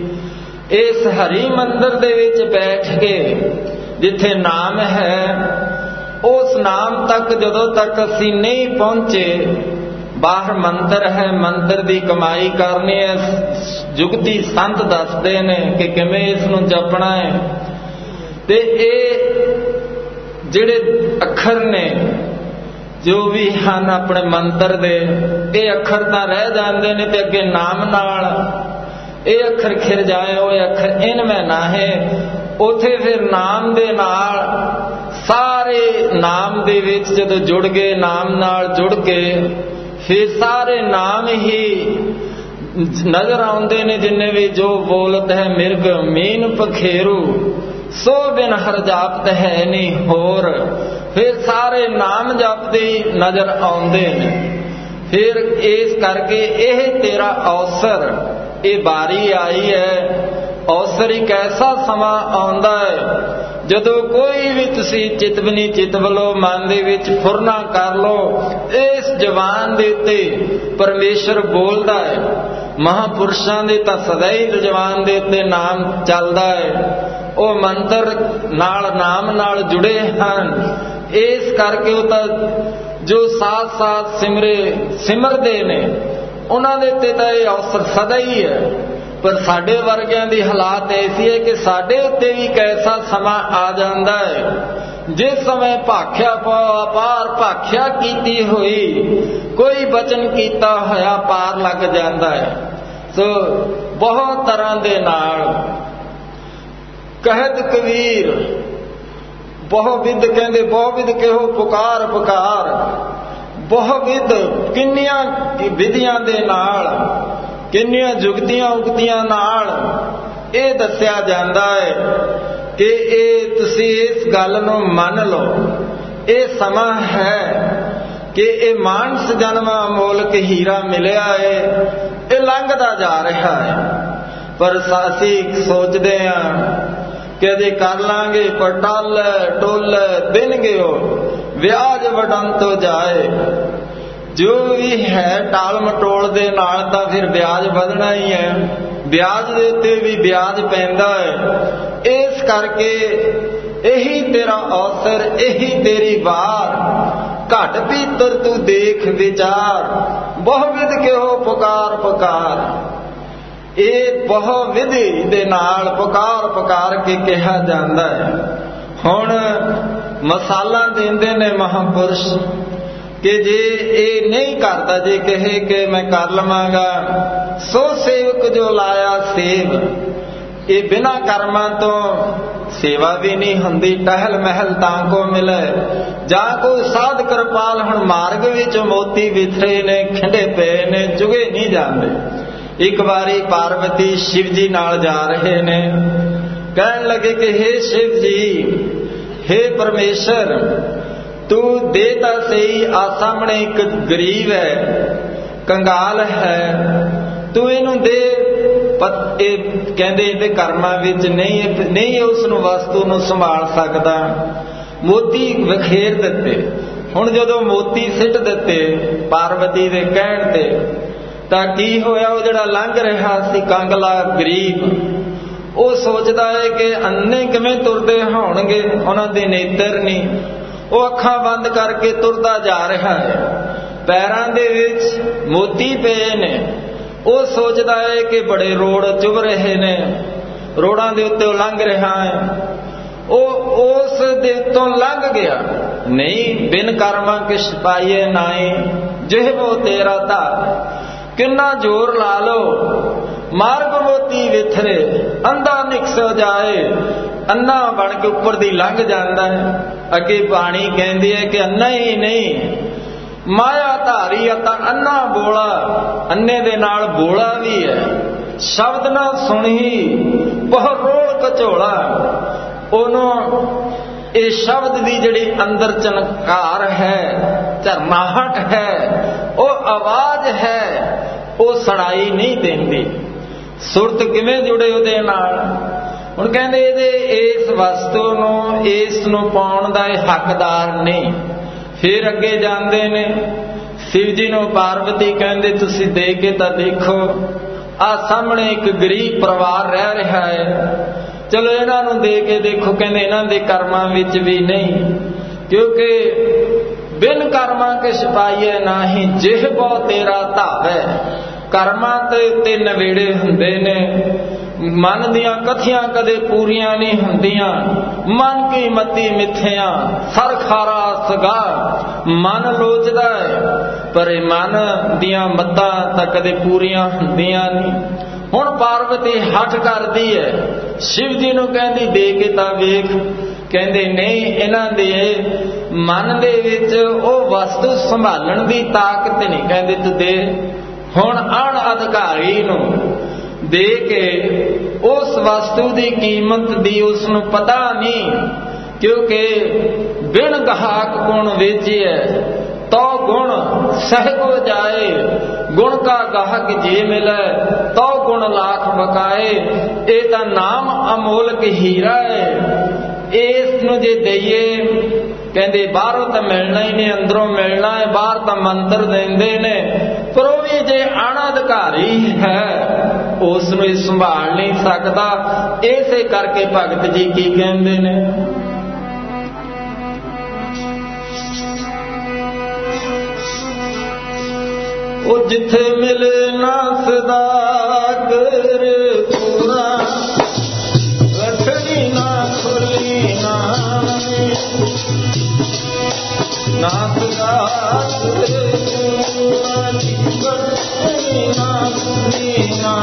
ਇਸ ਹਰੀ ਮੰਦਰ ਦੇ ਵਿੱਚ ਬੈਠ ਕੇ, ਜਿੱਥੇ ਨਾਮ ਹੈ, ਉਸ ਨਾਮ ਤੱਕ ਜਦੋਂ ਤੱਕ ਅਸੀਂ ਨਹੀਂ ਪਹੁੰਚੇ, ਬਾਹਰ ਮੰਤਰ ਹੈ, ਮੰਤਰ ਦੀ ਕਮਾਈ ਕਰਨੀ ਹੈ। ਜੁਗਤੀ ਸੰਤ ਦੱਸਦੇ ਨੇ ਕਿ ਕਿਵੇਂ ਇਸ ਨੂੰ ਜਪਣਾ ਹੈ। ਤੇ ਇਹ ਜਿਹੜੇ ਅੱਖਰ ਨੇ ਜੋ ਵੀ ਹਨ ਆਪਣੇ ਮੰਤਰ ਦੇ, ਇਹ ਅੱਖਰ ਤਾਂ ਰਹਿ ਜਾਂਦੇ ਨੇ ਤੇ ਅੱਗੇ ਨਾਮ ਨਾਲ ਇਹ ਅੱਖਰ ਖਿਰ ਜਾਏ, ਉਹ ਅੱਖਰ ਇਨ ਮੈਂ ਨਾਹੇ। ਉਥੇ ਫਿਰ ਨਾਮ ਦੇ ਨਾਲ ਸਾਰੇ ਨਾਮ ਦੇ ਵਿੱਚ ਜਦੋਂ ਜੁੜ ਗਏ, ਨਾਮ ਨਾਲ ਜੁੜ ਕੇ ਫਿਰ ਸਾਰੇ ਨਾਮ ਹੀ ਨਜ਼ਰ ਆਉਂਦੇ ਨੇ। ਜਿੰਨੇ ਵੀ ਜੋ ਬੋਲਤ ਹੈ ਮਿਰਗ ਮੀਨ ਪਖੇਰੂ, ਸੋ ਬਿਨ ਹਰ ਜਾਪਤ ਹੈ ਨਹੀਂ ਹੋਰ। ਫਿਰ ਸਾਰੇ ਨਾਮ ਜਪਦੇ ਨਜ਼ਰ ਆਉਂਦੇ ਨੇ। ਫਿਰ ਇਸ ਕਰਕੇ ਇਹ ਤੇਰਾ ਅਵਸਰ, ਇਹ ਬਾਰੀ ਆਈ ਹੈ। ਅਵਸਰ ਇੱਕ ਐਸਾ ਸਮਾਂ ਆਉਂਦਾ ਹੈ ਜਦੋਂ ਕੋਈ ਵੀ ਤੁਸੀਂ ਚਿਤਵਨੀ ਚਿਤਵ ਲੋ, ਮਨ ਦੇ ਵਿੱਚ ਫੁਰਨਾ ਕਰ ਲੋ, ਇਸ ਜ਼ਬਾਨ ਦੇ ਉੱਤੇ ਪਰਮੇਸ਼ਰ ਬੋਲਦਾ ਹੈ। ਮਹਾਂਪੁਰਸ਼ਾਂ ਦੇ ਤਾਂ ਸਦਾ ਹੀ ਜ਼ਬਾਨ ਦੇ ਉੱਤੇ ਨਾਮ ਚੱਲਦਾ ਹੈ। ਉਹ ਮੰਤਰ ਨਾਲ, ਨਾਮ ਨਾਲ ਜੁੜੇ ਹਨ। ਇਸ ਕਰਕੇ ਉਹ ਤਾਂ ਜੋ ਸਾਥ ਸਾਥ ਸਿਮਰਦੇ ਨੇ, ਉਹਨਾਂ ਦੇ ਉੱਤੇ ਤਾਂ ਇਹ ਅਵਸਰ ਸਦਾ ਹੀ ਹੈ। ਪਰ ਸਾਡੇ ਵਰਗਿਆਂ ਦੀ ਹਾਲਾਤ ਐਸੀ ਹੈ ਕਿ ਸਾਡੇ ਉੱਤੇ ਵੀ ਇੱਕ ਐਸਾ ਸਮਾਂ ਆ ਜਾਂਦਾ ਹੈ ਜਿਸ ਸਮੇਂ ਭਾਖਿਆ ਅਪਾਰ ਭਾਖਿਆ ਕੀਤੀ ਹੋਈ, ਕੋਈ ਬਚਨ ਕੀਤਾ ਹੋਇਆ ਪਾਰ ਲੱਗ ਜਾਂਦਾ ਹੈ। ਸੋ ਬਹੁਤ ਤਰ੍ਹਾਂ ਦੇ ਨਾਲ ਕਹਿਤ ਕਬੀਰ, ਬਹੁਵਿਧ ਕਹਿੰਦੇ, ਬਹੁਵਿਧ ਕਿਹੋ ਪੁਕਾਰ ਪੁਕਾਰ। ਬਹੁਵਿਧ ਕਿੰਨੀਆਂ ਵਿਧੀਆਂ ਦੇ ਨਾਲ ਕਿੰਨੀਆਂ ਜੁਗਤੀਆਂ ਉਗਤੀਆਂ ਨਾਲ ਇਹ ਦੱਸਿਆ ਜਾਂਦਾ ਹੈ ਕਿ ਇਹ ਤੁਸੀਂ ਇਸ ਗੱਲ ਨੂੰ ਮੰਨ ਲਓ, ਇਹ ਸਮਾਂ ਹੈ ਕਿ ਇਹ ਮਾਨਸ ਜਨਮ ਅਮੋਲਕ ਹੀਰਾ ਮਿਲਿਆ ਹੈ, ਇਹ ਲੰਘਦਾ ਜਾ ਰਿਹਾ ਹੈ। ਪਰ ਅਸੀਂ ਸੋਚਦੇ ਹਾਂ ਕਿ ਅਜੇ ਕਰ ਲਾਂਗੇ, ਪਰ ਟੋਲ ਦੇਣਗੇ ਉਹ ਵਿਆਜ ਵਡਨ ਤੋਂ ਜਾਏ। ਜੋ ਵੀ ਹੈ ਟਾਲ ਮਟੋਲ ਦੇ ਨਾਲ ਤਾਂ ਫਿਰ ਵਿਆਜ ਵਧਣਾ ਹੀ ਹੈ, ਵਿਆਜ ਦੇ ਉੱਤੇ ਵੀ ਵਿਆਜ ਪੈਂਦਾ ਹੈ। ਇਸ ਕਰਕੇ ਇਹੀ ਤੇਰਾ ਅਵਸਰ, ਇਹੀ ਤੇਰੀ ਵਾਰ, ਘਟ ਭੀਤਰ ਤੂੰ ਦੇਖ ਵਿਚਾਰ, ਬਹੁ ਵਿਧ ਕਿਹੋ ਪੁਕਾਰ ਪੁਕਾਰ। ਇਹ ਬਹੁ ਵਿਧੀ ਦੇ ਨਾਲ ਪੁਕਾਰ ਪੁਕਾਰ ਕੇ ਕਿਹਾ ਜਾਂਦਾ ਹੈ। ਹੁਣ ਮਸਾਲਾ ਦਿੰਦੇ ਨੇ ਮਹਾਂਪੁਰਸ਼ ਕਿ ਜੇ ਇਹ ਨਹੀਂ ਕਰਦਾ, ਜੇ ਕਹੇ ਕਿ ਮੈਂ ਕਰ ਲਵਾਂਗਾ, ਸੋ ਸੇਵਕ ਜੋ ਲਾਇਆ ਸੇਵ। ਇਹ ਬਿਨਾਂ ਕਰਮਾਂ ਤੋਂ ਸੇਵਾ ਵੀ ਨਹੀਂ ਹੁੰਦੀ। ਟਹਿਲ ਮਹਿਲ ਤਾਂ ਕੋ ਮਿਲੇ ਜਾਂ ਕੋਈ ਸਾਧ ਕਿਰਪਾਲ। ਹੁਣ ਮਾਰਗ ਵਿੱਚ ਮੋਤੀ ਵਿਥਰੇ ਨੇ, ਖਿੰਡੇ ਪਏ ਨੇ, ਚੁਗੇ ਨਹੀਂ ਜਾਂਦੇ। ਇੱਕ ਵਾਰੀ ਪਾਰਵਤੀ ਸ਼ਿਵ ਜੀ ਨਾਲ ਜਾ ਰਹੇ ਨੇ, ਕਹਿਣ ਲੱਗੇ ਕਿ ਹੇ ਸ਼ਿਵ ਜੀ, ਹੇ ਪਰਮੇਸ਼ਰ, ਤੂੰ ਦੇ ਤਾਂ ਸਹੀ, ਆ ਸਾਹਮਣੇ ਇੱਕ ਗਰੀਬ ਹੈ, ਕੰਗਾਲ ਹੈ, ਤੂੰ ਇਹਨੂੰ ਦੇ। ਇਹ ਕਹਿੰਦੇ ਇਹਦੇ ਕਰਮਾਂ ਵਿੱਚ ਨਹੀਂ ਉਸ ਨੂੰ ਵਸਤੂ ਨੂੰ ਸੰਭਾਲ ਸਕਦਾ। ਮੋਤੀ ਵਖੇਰ ਦਿੱਤੇ। ਹੁਣ ਜਦੋਂ ਮੋਤੀ ਸਿੱਟ ਦਿੱਤੇ ਪਾਰਵਤੀ ਦੇ ਕਹਿਣ ਤੇ, ਤਾਂ ਕੀ ਹੋਇਆ? ਉਹ ਜਿਹੜਾ ਲੰਘ ਰਿਹਾ ਸੀ ਕੰਗਲਾ ਗਰੀਬ, ਉਹ ਸੋਚਦਾ ਹੈ ਕਿ ਅੰਨੇ ਕਿਵੇਂ ਤੁਰਦੇ ਹੋਣਗੇ, ਉਹਨਾਂ ਦੇ ਨੇਤਰ ਨਹੀਂ। ਉਹ ਅੱਖਾਂ ਬੰਦ ਕਰਕੇ ਤੁਰਦਾ ਜਾ ਰਿਹਾ ਹੈ, ਪੈਰਾਂ ਦੇ ਵਿੱਚ ਮੋਤੀ ਪਏ ਨੇ। ਉਹ ਸੋਚਦਾ ਹੈ ਕਿ ਬੜੇ ਰੋੜ ਚੁਭ ਰਹੇ ਨੇ, ਰੋੜਾਂ ਦੇ ਉੱਤੇ ਉਹ ਲੰਘ ਰਿਹਾ ਹੈ। ਉਹ ਉਸ ਦੇ ਉੱਤੋਂ ਲੰਘ ਗਿਆ। ਨਹੀਂ ਬਿਨ ਕਰਮਾਂ ਕਿਛ ਪਾਈਏ ਨਾਹੀ, ਜਿਹੋ ਤੇਰਾ ਧਾਰ। ਕਿੰਨਾ ਜ਼ੋਰ ਲਾ ਲਓ, ਮਾਰਗ ਮੋਤੀ ਵਿਥਰੇ, ਅੰਧਾ ਨਿਕਸੋ ਜਾਏ। ਅੰਨਾ ਬਣ ਕੇ ਉੱਪਰ ਦੀ ਲੰਘ ਜਾਂਦਾ ਹੈ। ਅੱਗੇ ਬਾਣੀ ਕਹਿੰਦੀ ਹੈ ਕਿ ਅੰਨਾ ਹੀ ਨਹੀਂ, ਮਾਇਆ ਧਾਰੀ ਤਾਂ ਅੰਨਾ ਬੋਲਾ। ਅੰਨੇ ਦੇ ਨਾਲ ਬੋਲਾ ਵੀ ਹੈ। ਸ਼ਬਦ ਨਾ ਸੁਣੀ ਬਹੁ ਰੋਲ ਕਚੋਲਾ। ਉਹਨੂੰ ਇਹ ਸ਼ਬਦ ਦੀ ਜਿਹੜੀ ਅੰਦਰ ਚਨਕਾਰ ਹੈ, ਝਰਨਾਹਟ ਹੈ, ਉਹ ਆਵਾਜ਼ ਹੈ, ਉਹ ਸੁਣਾਈ ਨਹੀਂ ਦਿੰਦੀ। ਸੁਰਤ ਕਿਵੇਂ ਜੁੜੇ ਉਹਦੇ ਨਾਲ? ਹੁਣ ਕਹਿੰਦੇ ਇਹਦੇ ਇਸ ਵਸਤੂ ਨੂੰ, ਇਸ ਨੂੰ ਪਾਉਣ ਦਾ ਇਹ ਹੱਕਦਾਰ ਨਹੀਂ। ਫਿਰ ਅੱਗੇ ਜਾਂਦੇ ਨੇ, ਸ਼ਿਵ ਜੀ ਨੂੰ ਪਾਰਵਤੀ ਕਹਿੰਦੇ ਤੁਸੀਂ ਦੇ ਕੇ ਤਾਂ ਦੇਖੋ, ਆ ਸਾਹਮਣੇ ਇੱਕ ਗਰੀਬ ਪਰਿਵਾਰ ਰਹਿ ਰਿਹਾ ਹੈ, ਚਲੋ ਇਹਨਾਂ ਨੂੰ ਦੇ ਕੇ ਦੇਖੋ। ਕਹਿੰਦੇ ਇਹਨਾਂ ਦੇ ਕਰਮਾਂ ਵਿੱਚ ਵੀ ਨਹੀਂ, ਕਿਉਂਕਿ ਬਿਨ ਕਰਮਾਂ ਕਿਛ ਪਾਈਏ ਨਾਹੀ, ਜਿਹ ਬਹੁ ਤੇਰਾ ਧਾਵੈ। ਕਰਮਾਂ ਤੇ ਉੱਤੇ ਨਵੇੜੇ ਹੁੰਦੇ ਨੇ। ਮਨ ਦੀਆਂ ਕਥੀਆਂ ਕਦੇ ਪੂਰੀਆਂ ਨਹੀਂ ਹੁੰਦੀਆਂ। ਮਨ ਕੀ ਮਤੀ ਮਿੱਥਿਆ ਸਰ ਖਾਰਾ ਸਗਾ। ਮਨ ਲੋਚਦਾ ਹੈ, ਪਰ ਇਹ ਮਨ ਦੀਆਂ ਮੱਤਾਂ ਤਾਂ ਕਦੇ ਪੂਰੀਆਂ ਹੁੰਦੀਆਂ ਨਹੀਂ। ਹੁਣ ਪਾਰਵਤੀ ਹੱਠ ਕਰਦੀ ਹੈ, ਸ਼ਿਵ ਜੀ ਨੂੰ ਕਹਿੰਦੀ ਦੇ ਕੇ ਤਾਂ ਵੇਖ। ਕਹਿੰਦੇ ਨਹੀਂ, ਇਹਨਾਂ ਦੇ ਮਨ ਦੇ ਵਿੱਚ ਉਹ ਵਸਤੂ ਸੰਭਾਲਣ ਦੀ ਤਾਕਤ ਨਹੀਂ। ਕਹਿੰਦੇ ਤੂੰ ਦੇ। ਹੁਣ ਅਣ ਅਧਿਕਾਰੀ ਨੂੰ ਦੇ ਕੇ ਉਸ ਵਸਤੂ ਦੀ ਕੀਮਤ ਦੀ ਉਸ ਨੂੰ ਪਤਾ ਨਹੀਂ, ਕਿਉਂਕਿ ਬਿਨ ਗਾਹਕ ਗੁਣ ਵੇਚਿਐ ਤੋ ਗੁਣ ਸਹਿਗੋ ਜਾਏ। ਗੁਣ ਕਾ ਗਾਹਕ ਜੇ ਮਿਲੈ ਤੋ ਗੁਣ ਲਾਖ ਬਕਾਏ। ਇਹ ਤਾਂ ਨਾਮ ਅਮੋਲਕ ਹੀਰਾ ਹੈ। ਇਸ ਨੂੰ ਜੇ ਦਈਏ, ਕਹਿੰਦੇ ਬਾਹਰੋਂ ਤਾਂ ਮਿਲਣਾ ਹੀ ਨਹੀਂ, ਅੰਦਰੋਂ ਮਿਲਣਾ ਹੈ। ਬਾਹਰ ਤਾਂ ਮੰਤਰ ਦਿੰਦੇ ਨੇ, ਪਰ ਉਹ ਵੀ ਜੇ ਅਣਅਧਿਕਾਰੀ ਹੈ ਉਸ ਨੂੰ ਇਹ ਸੰਭਾਲ ਨਹੀਂ ਸਕਦਾ। ਇਸੇ ਕਰਕੇ ਭਗਤ ਜੀ ਕੀ ਕਹਿੰਦੇ ਨੇ, ਉਹ ਜਿੱਥੇ ਮਿਲੇ ਨਾ ਸਦਾਗਰ ਪੂਰਾ, ਰੱਖਣੀ ਨਾ ਖੁੱਲੀ ਨਾ ਸਦਾਗਰ ਪੂਰਾ, ਰੱਖਣੀ ਨਾ ਖੁੱਲੀ ਨਾ।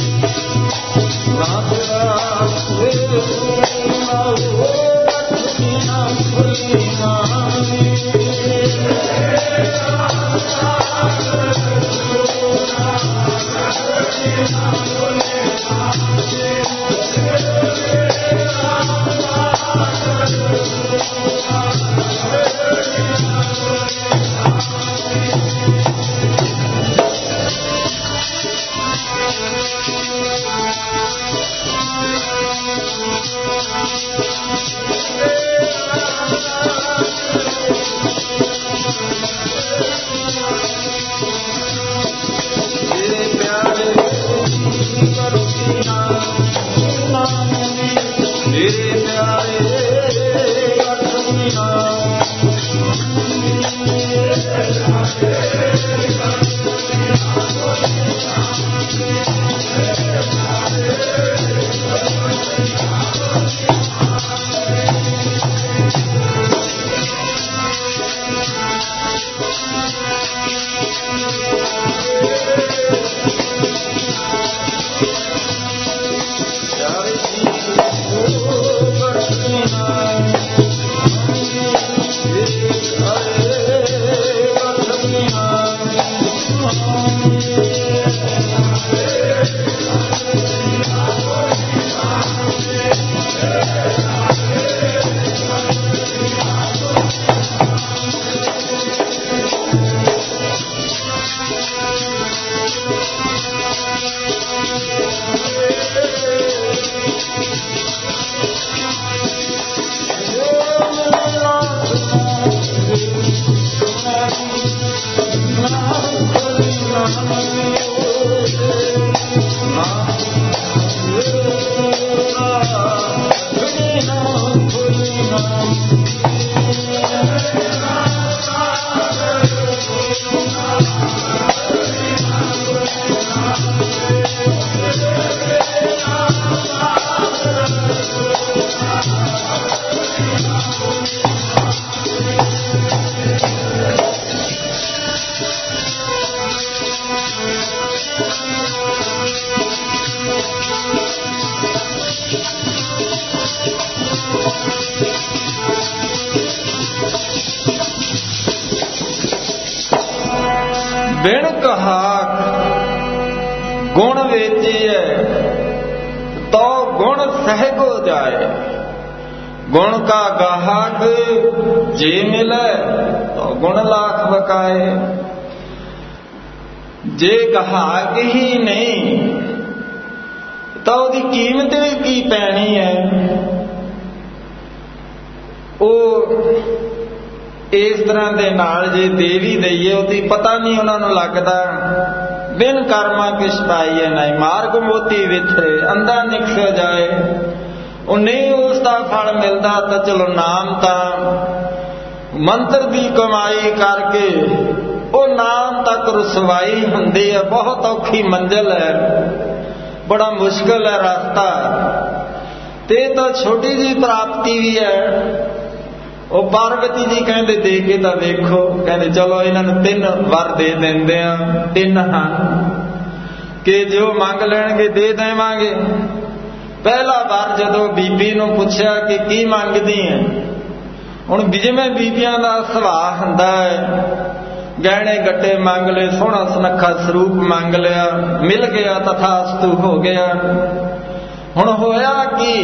बिन कहाक गुण वेचिए तो गुण सहगो जाए। गुण का गाहक जे मिले तो गुण लाख बकाए। जे गाहक ही नहीं तो उसकी कीमत भी की पैनी है। इस तरह के नाल जे दे भी दईए उसकी पता नहीं उन्होंने लगता। बिन कर्मा किस पाइए नहीं मार्ग मोती विथरे अंधा निकस जाए। नहीं उसका फल मिलता तो चलो नाम ता मंत्र की कमाई करके वो नाम तक रुसवाई हुंदी है। बहुत औखी मंजिल है, बड़ा मुश्किल है रास्ता। ते तो छोटी जी प्राप्ति भी है। वो पार्वती जी कहते दे के तो देखो, कहते चलो इन्होंने 3 वर दे देंदे आ। 3 हैं कि जो मंग लेंगे दे देवांगे। पहला वर जदों बीबी नूं पुछया कि की मंगदी है, हुण जिवें बीबियां दा सुभाअ हुंदा है, गहने गट्टे मंग ले, सोहना सुनखा सरूप मंग लिया, मिल गया तथास्तु हो गया। हुण होया कि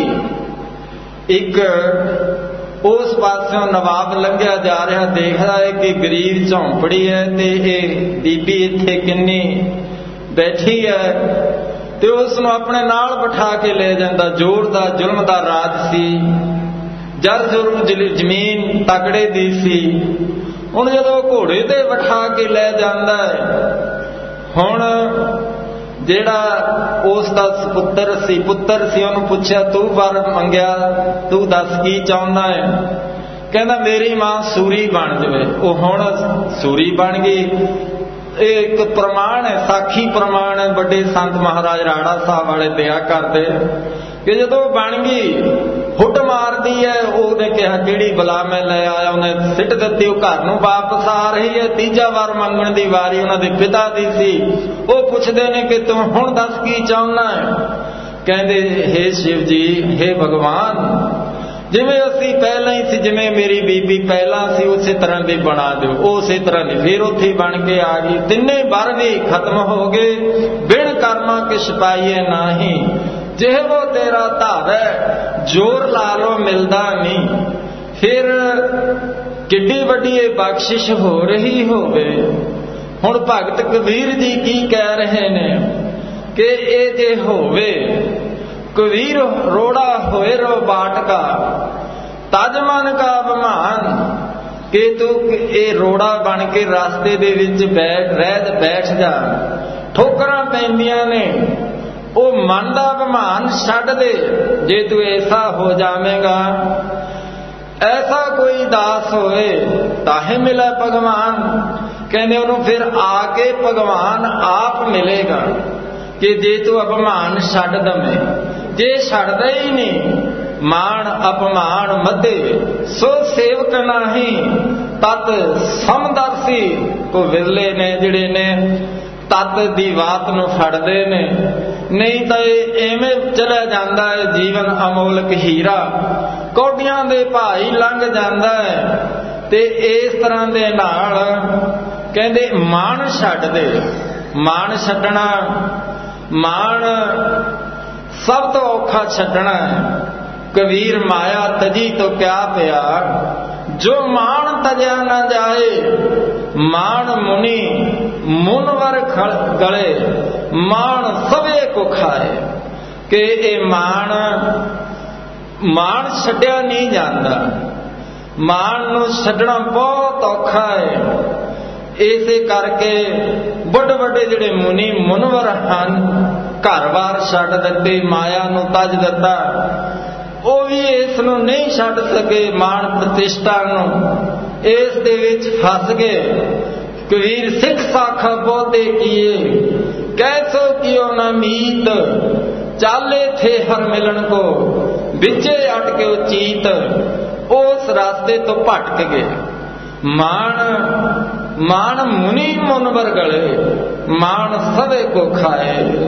एक उस पासों नवाब लंघिया जा रहा, देखदा है कि गरीब झोंपड़ी है ते ये बीबी इत्थे किन्नी बैठी है, ते उसनूं अपने नाल बिठा के ले जांदा। जोर दा जुल्म दा राज सी, जर जुर्म जमीन तगड़े दी सी। हुण जदों घोड़े ते बिठा के ले जांदा है, हुण जेड़ा उसका पुत्र सी उन्होंने पूछया तू वर मंगया, तू दस की चाहुंदा है? कहंदा मेरी मां सूरी बन जाए। वो हुण सूरी बन गई। एक प्रमाण है, साखी प्रमाण है, बड़े संत महाराज राणा साहब वाले दिया करते कि जदों बन गई ਫੁੱਟ ਮਾਰਦੀ ਹੈ। ਉਹਨੇ ਕਿਹਾ ਕਿਹੜੀ ਬਲਾ ਮੈਂ ਲੈ ਆਇਆ, ਉਹਨੇ ਸਿੱਟ ਦਿੱਤੀ। ਉਹ ਘਰ ਨੂੰ ਵਾਪਸ ਆ ਰਹੀ ਹੈ। ਤੀਜਾ ਵਾਰ ਮੰਗਣ ਦੀ ਵਾਰੀ ਉਹਨਾਂ ਦੇ ਪਿਤਾ ਦੀ ਸੀ। ਉਹ ਪੁੱਛਦੇ ਨੇ ਕਿ ਤੂੰ ਹੁਣ ਦੱਸ ਕੀ ਚਾਹੁੰਦਾ ਹੈ। ਕਹਿੰਦੇ ਹੇ ਸ਼ਿਵ ਜੀ, ਹੇ ਭਗਵਾਨ, ਜਿਵੇਂ ਅਸੀਂ ਪਹਿਲਾਂ ਹੀ ਸੀ, ਜਿਵੇਂ ਮੇਰੀ ਬੀਬੀ ਪਹਿਲਾਂ ਸੀ ਉਸੇ ਤਰ੍ਹਾਂ ਦੀ ਬਣਾ ਦਿਓ। ਉਸੇ ਤਰ੍ਹਾਂ ਦੀ ਫਿਰ ਉੱਥੇ ਬਣ ਕੇ ਆ ਗਈ। ਤਿੰਨੇ ਵਰ ਵੀ ਖਤਮ ਹੋ ਗਏ। ਬਿਨ ਕਰਮਾ ਕਿਛ ਪਾਈਏ ਨਾਹੀ, ਜਿਹੋ ਤੇਰਾ ਧਾਵੈ ਜ਼ੋਰ ਲਾ ਲੋ ਮਿਲਦਾ ਨਹੀਂ। ਫਿਰ ਕਿੱਡੀ ਵੱਡੀ ਇਹ ਬਖਸ਼ਿਸ਼ ਹੋ ਰਹੀ ਹੋਵੇ। ਹੁਣ ਭਗਤ ਕਬੀਰ ਜੀ ਕੀ ਕਹਿ ਰਹੇ ਨੇ ਕਿ ਇਹ ਜੇ ਹੋਵੇ, ਕਬੀਰ ਰੋੜਾ ਹੋਏ ਰੋ ਬਾਟਕਾ, ਤਜ ਮਨ ਕਾ ਅਭਿਮਾਨ, ਕਿ ਤੂੰ ਇਹ ਰੋੜਾ ਬਣ ਕੇ ਰਸਤੇ ਦੇ ਵਿੱਚ ਬੈਠ ਜਾ। ਠੋਕਰਾਂ ਪੈਂਦੀਆਂ ਨੇ, ਉਹ ਮਨ ਦਾ ਅਭਿਮਾਨ ਛੱਡ ਦੇ। ਜੇ ਤੂੰ ਐਸਾ ਹੋ ਜਾਵੇਂਗਾ, ਐਸਾ ਕੋਈ ਦਾਸ ਹੋਏ ਤਾਹੇ ਮਿਲੇ ਭਗਵਾਨ। ਕਹਿੰਦੇ ਉਹਨੂੰ ਫਿਰ ਆ ਕੇ ਭਗਵਾਨ ਆਪ ਮਿਲੇਗਾ ਕਿ ਜੇ ਤੂੰ ਅਭਿਮਾਨ ਛੱਡ ਦਵੇਂ। ਜੇ ਛੱਡਦਾ ਹੀ ਨਹੀਂ, ਮਾਣ ਅਪਮਾਨ ਮੱਧੇ ਸੋ ਸੇਵਕ ਨਾਹੀ, ਤਤ ਸਮਦਰਸੀ ਕੋ ਵਿਰਲੇ ਨੇ ਜਿਹੜੇ ਨੇ ਤਤ ਦੀ ਬਾਤ ਨੂੰ ਫੜਦੇ ਨੇ। ਨਹੀਂ ਤਾਂ ਇਹ ਐਵੇਂ ਚਲਿਆ ਜਾਂਦਾ ਹੈ ਜੀਵਨ ਅਮੋਲਕ ਹੀਰਾ, ਕੌਡੀਆਂ ਦੇ ਭਾਈ ਲੰਘ ਜਾਂਦਾ ਹੈ। ਤੇ ਇਸ ਤਰ੍ਹਾਂ ਦੇ ਨਾਲ ਕਹਿੰਦੇ ਮਾਣ ਛੱਡ ਦੇ। ਮਾਣ ਛੱਡਣਾ, ਮਾਣ ਸਭ ਤੋਂ ਔਖਾ ਛੱਡਣਾ ਹੈ। ਕਬੀਰ ਮਾਇਆ ਤਜੀ ਤੋਂ ਕਿਆ ਪਿਆ, ਜੋ ਮਾਣ ਤਜਿਆ ਨਾ ਜਾਏ। ਮਾਣ ਮੁਨੀ ਮੁਨਵਰ ਗਲੇ, ਮਾਣ ਸਵੇ ਕੋ ਖਾਏ। ਕਿ ਇਹ ਮਾਣ ਛੱਡਿਆ ਨਹੀਂ ਜਾਂਦਾ। ਮਾਣ ਨੂੰ ਛੱਡਣਾ ਬਹੁਤ ਔਖਾ ਹੈ। ਇਸੇ ਕਰਕੇ ਵੱਡੇ ਵੱਡੇ ਜਿਹੜੇ ਮੁਨੀ ਮੁਨਵਰ ਹਨ, ਘਰ-ਬਾਰ ਛੱਡ ਦਿੱਤੇ, ਮਾਇਆ ਨੂੰ ਤਜ ਦਿੱਤਾ, ਉਹ ਵੀ ਇਸ ਨੂੰ ਨਹੀਂ ਛੱਡ ਸਕੇ। ਮਾਣ ਪ੍ਰਤਿਸ਼ਠਾ ਨੂੰ ਇਸ ਦੇ ਵਿੱਚ ਫਸ ਗਏ। ਕਬੀਰ ਸਿੱਖ ਸਾਖਾ ਬੋਧੇ ਕੀਏ, ਕੈਸੋ ਕਿਉ ਨਾ ਮੀਤ, ਚਾਲੇ ਥੇ ਹਰ ਮਿਲਣ ਕੋ, ਵਿੱਚੇ ਅਟਕਿਓ ਚੀਤ। ਉਸ ਰਸਤੇ ਤੋਂ ਭਟਕ ਗਏ। ਮਾਣ ਮੁਨੀ ਮੁਨਵਰ ਗਲੇ, ਮਾਣ ਸਵੇ ਕੋ ਖਾਏ।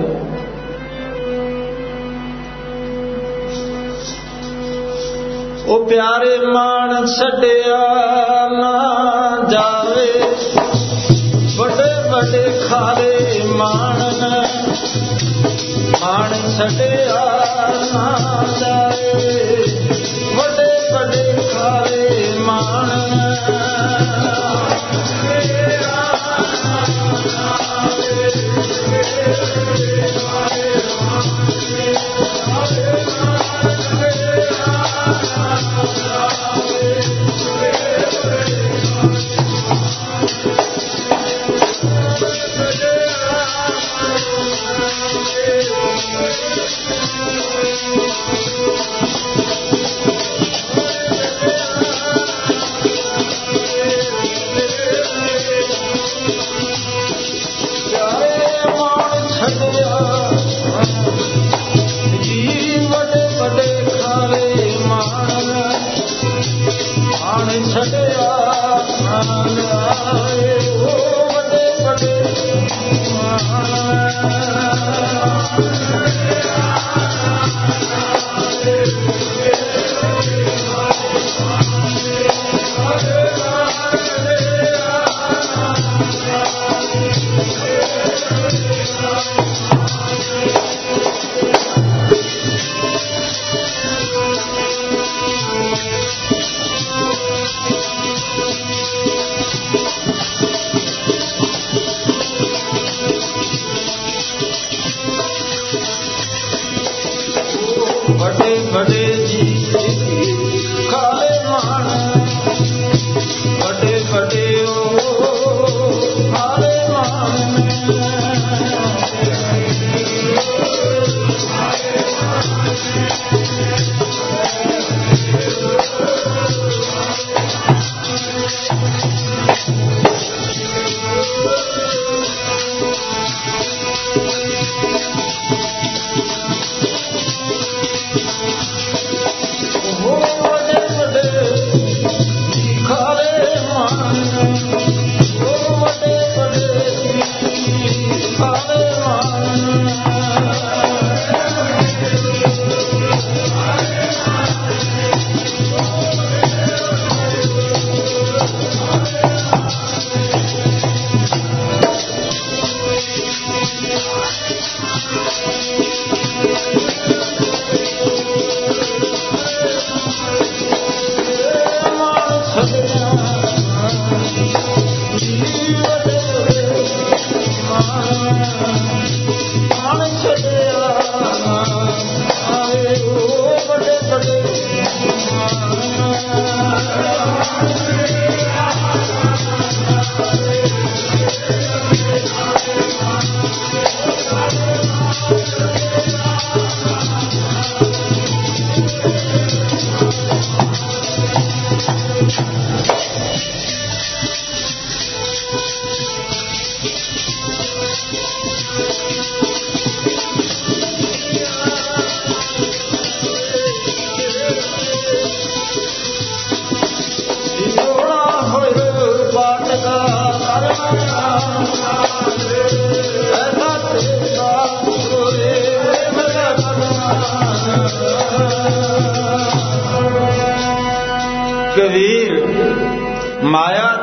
ਉਹ ਪਿਆਰੇ ਮਾਣ ਛੱਡਿਆ ਨਾ ਜਾਵੇ, ਵੱਡੇ ਵੱਡੇ ਖਾਲੇ ਮਾਣ ਛੱਡਿਆ ਨਾ ਜਾਵੇ, ਵੱਡੇ ਵੱਡੇ ਖਾਲੇ ਮਾਣ।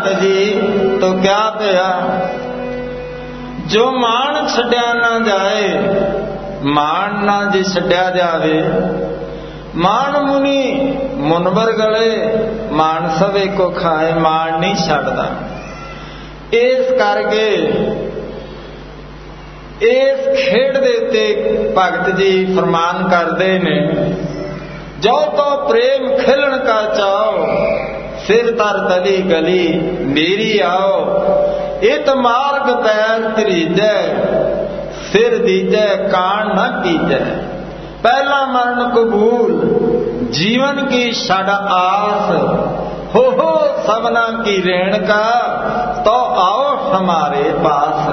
जी तो क्या पिया। जो मान छड्या ना जाए, मान ना जी छड्या जावे, मान मुनि मुनबर गले, मान सवे को खाए, मान नहीं छड्डदा। इस करके इस खेड दे उत्ते भगत जी फरमान करते ने, जो तो प्रेम खिलन का चाओ, सिर तर तली गली मेरी आओ। इत मार्ग पैर त्रीजै, सिर दीजै कान न कीजै। पहला मरण कबूल, जीवन की छड़ आस, हो सबना की रेणका, तो आओ हमारे पास।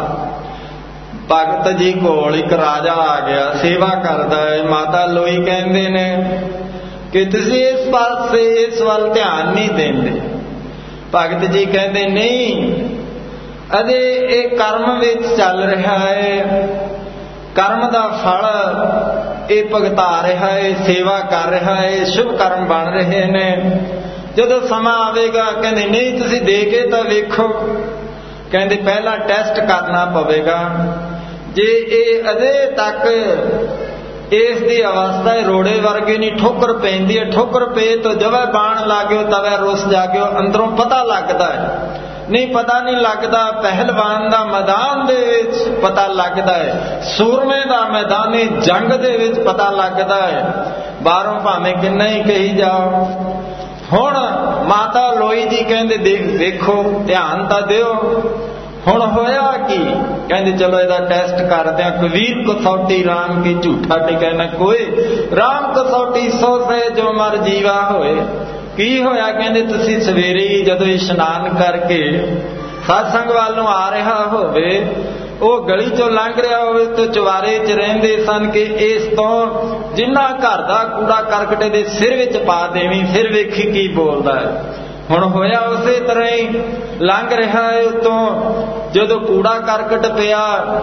भगत जी कोल एक राजा आ गया, सेवा करदा है। माता लोई कहंदे ने कि तुसीं इस पासे इस वल ध्यान नहीं देंदे। भगत जी कहंदे नहीं, अजे ये कर्म विच चल रहा है, कर्म दा फल ये भुगता रहा है, सेवा कर रहा है, शुभ कर्म बन रहे ने। जदों समा आवेगा कहंदे नहीं तुसीं दे के तां वेखो। कहंदे पहला टेस्ट करना पवेगा। जे ये अजे तक इस दी अवस्था रोड़े वर्गे नहीं, ठोकर पैंदी है, ठोकर पे तो जवे बाण लागो तवे रुस जागो, अंदरों पता लगता है। नहीं पता नहीं लगता, पहलवान दा मैदान दे विच पता लगता है, सूरमे दा मैदानी जंग दे विच पता लगता है, बाहरों भावें किन्ना ही कही जाओ। हुण माता लोई जी कहंदे देखो ध्यान तां दिओ। हुण होया की, कहंदे चलो इहदा टेस्ट करदे हां। कबीर कसौटी राम की झूठा टिकै न कोई, राम कसौटी सो से जो मर जीवा होए। की होया, कहंदे तुसीं सवेरे ही जदों इशनान करके सत्संग वाल नूं आ रहा होवे, ਉਹ गली चों लंघ रहा होवे तो चुवारे च रहिंदे सन कि इस तो जिन्ना घर दा कूड़ा करकट दे सिर विच पा देवीं, फिर वेखी की बोलदा है। हुण होया उसे तरह ही लंघ रहा है, उतों जदों कूड़ा करकट पिया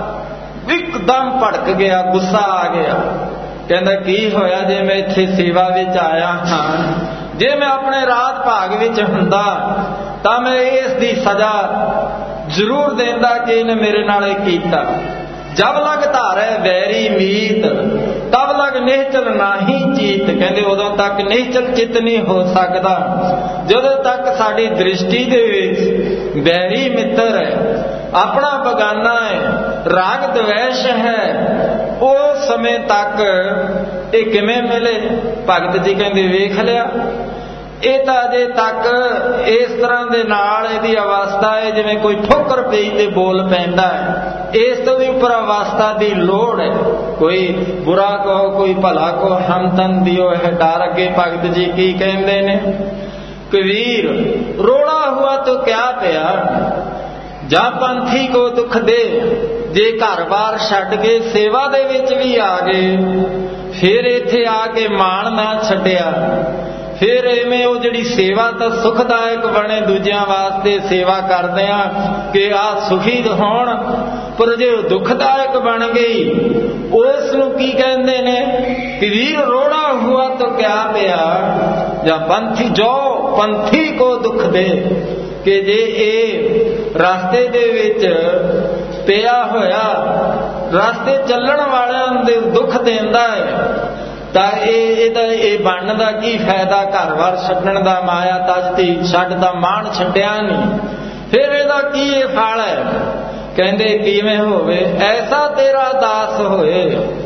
एकदम भड़क गया, गुस्सा आ गया। कहंदा की होया, जे मैं इत्थे सेवा विच आया हां, जे मैं अपने रात भाग विच हुंदा तां मैं इस दी सजा जरूर देंदा कि इन्हें मेरे नाल कीता। जब लग धारै वैरी मीत, तब लग निश्चल नाही चीत। कहंदे उदों तक निश्चल चित नहीं हो सकदा जदों तक साडी दृष्टि दे विच वैरी मित्र है, अपना बगाना है, राग द्वेष है, उस समय तक ये किवें मिले। भगत जी कहंदे वेख लिया, ਇਹ ਤਾਂ ਅਜੇ ਤੱਕ ਇਸ ਤਰ੍ਹਾਂ ਦੇ ਨਾਲ ਇਹਦੀ ਅਵਸਥਾ ਹੈ ਜਿਵੇਂ ਕੋਈ ਠੋਕਰ ਪਈ ਤੇ ਬੋਲ ਪੈਂਦਾ ਹੈ। ਇਸ ਤੋਂ ਵੀ ਉੱਪਰ ਅਵਸਥਾ ਦੀ ਲੋੜ ਹੈ। ਕੋਈ ਬੁਰਾ ਕਹੋ ਕੋਈ ਭਲਾ ਕਹੋ, ਹਮਤਨ ਦਿਓ ਹੈ ਡਰ। ਅੱਗੇ ਭਗਤ ਜੀ ਕੀ ਕਹਿੰਦੇ ਨੇ, ਕਬੀਰ ਰੋੜਾ ਹੁਆ ਤੋ ਕਿਆ ਪਿਆ, ਜਾਂ ਪੰਥੀ ਕੋ ਦੁੱਖ ਦੇ। ਜੇ ਘਰ-ਬਾਰ ਛੱਡ ਕੇ ਸੇਵਾ ਦੇ ਵਿੱਚ ਵੀ ਆ ਗਏ, ਫਿਰ ਇੱਥੇ ਆ ਕੇ ਮਾਣ ਨਾ ਛੱਡਿਆ। फिर इवें वो जिहड़ी सेवा तो सुखदायक बने, दूजियां वास्ते सेवा करदे आ कि आ सुखी होण, पर जे दुखदायक बन गई उस नूं की कहंदे ने, कबीर रोड़ा हुआ तो क्या पिया, या पंथी जो पंथी को दुख दे। कि जे ए रास्ते दे विच पिया होया, रास्ते चलण वालियां दे दुख देंदा है, ਤਾਂ ਇਹ ਬਣਨ ਦਾ ਕੀ ਫਾਇਦਾ, ਘਰ-ਬਾਰ ਛੱਡਣ ਦਾ, ਮਾਇਆ ਤਜਤੀ ਛੱਡ ਦਾ, ਮਾਣ ਛੱਡਿਆ ਨਹੀਂ, ਫਿਰ ਇਹਦਾ ਕੀ ਇਹ ਫਲ ਹੈ। ਕਹਿੰਦੇ ਕਿਵੇਂ ਹੋਵੇ, ਐਸਾ ਤੇਰਾ ਦਾਸ ਹੋਏ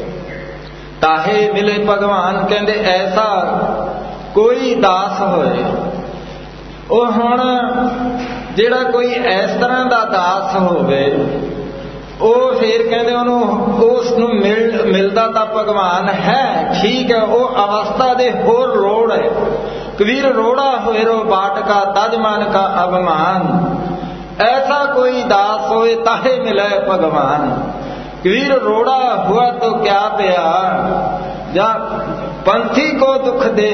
ਤਾਹੇ ਮਿਲੇ ਭਗਵਾਨ। ਕਹਿੰਦੇ ਐਸਾ ਕੋਈ ਦਾਸ ਹੋਏ। ਉਹ ਹੁਣ ਜਿਹੜਾ ਕੋਈ ਇਸ ਤਰ੍ਹਾਂ ਦਾ ਦਾਸ ਹੋਵੇ, ਉਹ ਫਿਰ ਕਹਿੰਦੇ ਉਹਨੂੰ ਉਸ ਨੂੰ ਮਿਲਦਾ ਤਾਂ ਭਗਵਾਨ ਹੈ, ਠੀਕ ਹੈ, ਉਹ ਅਵਸਥਾ ਦੇ ਹੋਰ ਲੋੜ ਹੈ। ਕਬੀਰ ਰੋੜਾ ਹੋਏ ਰੋ ਬਾਟਕਾ ਤਜ ਮਨ ਕਾ ਅਭਿਮਾਨ, ਐਸਾ ਕੋਈ ਦਾਸ ਹੋਏ ਤਾਹੇ ਮਿਲੇ ਭਗਵਾਨ। ਕਬੀਰ ਰੋੜਾ ਹੁਆ ਤੋ ਕਿਆ ਪਿਆ, ਜਾਂ ਪੰਥੀ ਕੋ ਦੁੱਖ ਦੇ।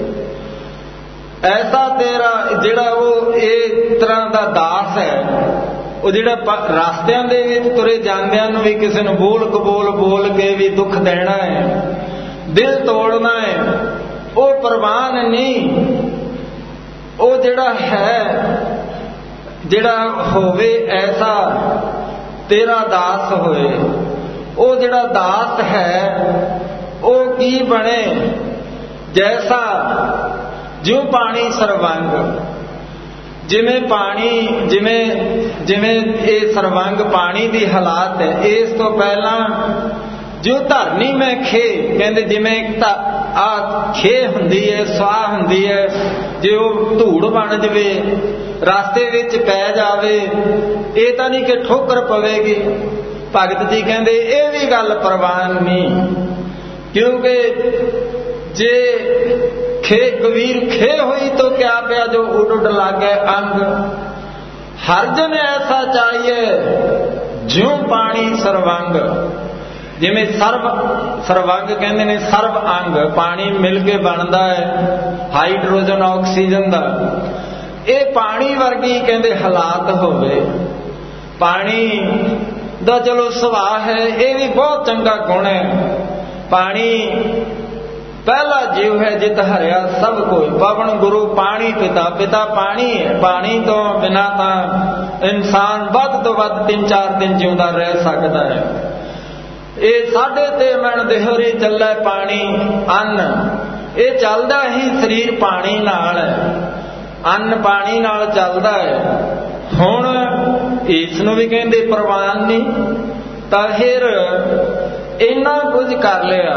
ਐਸਾ ਤੇਰਾ ਜਿਹੜਾ ਉਹ ਇਹ ਤਰ੍ਹਾਂ ਦਾ ਦਾਸ ਹੈ, ਉਹ ਜਿਹੜਾ ਰਾਸਤਿਆਂ ਦੇ ਵਿੱਚ ਤੁਰੇ ਜਾਂਦਿਆਂ ਨੂੰ ਵੀ ਕਿਸੇ ਨੂੰ ਬੋਲ ਕਬੋਲ ਬੋਲ ਕੇ ਵੀ ਦੁੱਖ ਦੇਣਾ ਹੈ, ਦਿਲ ਤੋੜਨਾ ਹੈ, ਉਹ ਪ੍ਰਵਾਨ ਨਹੀਂ। ਉਹ ਜਿਹੜਾ ਹੈ ਜਿਹੜਾ ਹੋਵੇ ਐਸਾ ਤੇਰਾ ਦਾਸ ਹੋਏ। ਉਹ ਜਿਹੜਾ ਦਾਸ ਹੈ ਉਹ ਕੀ ਬਣੇ? ਜੈਸਾ ਜਿਉ ਪਾਣੀ ਸਰਵੰਗ। ਜਿਵੇਂ ਪਾਣੀ, ਜਿਵੇਂ ਇਹ ਸਰਵੰਗ ਪਾਣੀ ਦੀ ਹਾਲਾਤ ਹੈ। ਇਸ ਤੋਂ ਪਹਿਲਾਂ ਜੋ ਧਰਨੀ ਮੈਂ ਖੇ, ਕਹਿੰਦੇ ਜਿਵੇਂ ਆ ਖੇ ਹੁੰਦੀ ਹੈ, ਸਵਾਹ ਹੁੰਦੀ ਹੈ, ਜੇ ਉਹ ਧੂੜ ਬਣ ਜਾਵੇ, ਰਸਤੇ ਵਿੱਚ ਪੈ ਜਾਵੇ, ਇਹ ਤਾਂ ਨਹੀਂ ਕਿ ਠੋਕਰ ਪਵੇਗੀ। ਭਗਤ ਜੀ ਕਹਿੰਦੇ ਇਹ ਵੀ ਗੱਲ ਪ੍ਰਵਾਨ ਨਹੀਂ, ਕਿਉਂਕਿ ਜੇ ਕਬੀਰ ਖੇ ਹੋਈ तो क्या ਪਿਆ ਜੋ ਉਡ ਲਾਗੇ ਅੰਗ। ਹਰਜਨ ਐਸਾ ਚਾਹੀਏ ਜਿਉ ਪਾਣੀ ਸਰਵੰਗ। ਜਿਵੇਂ ਸਰਵੰਗ ਕਹਿੰਦੇ ਨੇ, ਸਰਵ ਅੰਗ ਪਾਣੀ ਮਿਲ ਕੇ ਬਣਦਾ ਹੈ, ਹਾਈਡਰੋਜਨ ਆਕਸੀਜਨ ਦਾ। ਇਹ ਪਾਣੀ ਵਰਗੀ ਕਹਿੰਦੇ ਹਾਲਾਤ ਹੋਵੇ। ਪਾਣੀ ਦਾ ਚਲੋ ਸੁਭਾਅ ਹੈ, ਇਹ ਵੀ ਬਹੁਤ ਚੰਗਾ ਗੁਣ ਹੈ। ਪਾਣੀ ਪਹਿਲਾ ਜੀਵ ਹੈ ਜਿਤ ਹਰਿਆ ਸਭ ਕੋਈ, ਪਵਨ ਗੁਰੂ ਪਾਣੀ ਪਿਤਾ। ਪਿਤਾ ਪਾਣੀ ਹੈ, ਪਾਣੀ ਤੋਂ ਬਿਨਾਂ ਤਾਂ ਇਨਸਾਨ ਵੱਧ ਤੋਂ ਵੱਧ 3-4 ਦਿਨ ਜਿਉਂਦਾ ਰਹਿ ਸਕਦਾ ਹੈ। ਇਹ 3.5 ਮਣ ਦੇਹਰੀ ਚੱਲੇ ਪਾਣੀ ਅੰਨ, ਇਹ ਚੱਲਦਾ ਹੀ ਸਰੀਰ ਪਾਣੀ ਨਾਲ ਹੈ, ਅੰਨ ਪਾਣੀ ਨਾਲ ਚੱਲਦਾ ਹੈ। ਹੁਣ ਇਸ ਨੂੰ ਵੀ ਕਹਿੰਦੇ ਪ੍ਰਵਾਨ ਨਹੀਂ। ਤਾਂ ਫਿਰ ਇੰਨਾ ਕੁਝ ਕਰ ਲਿਆ,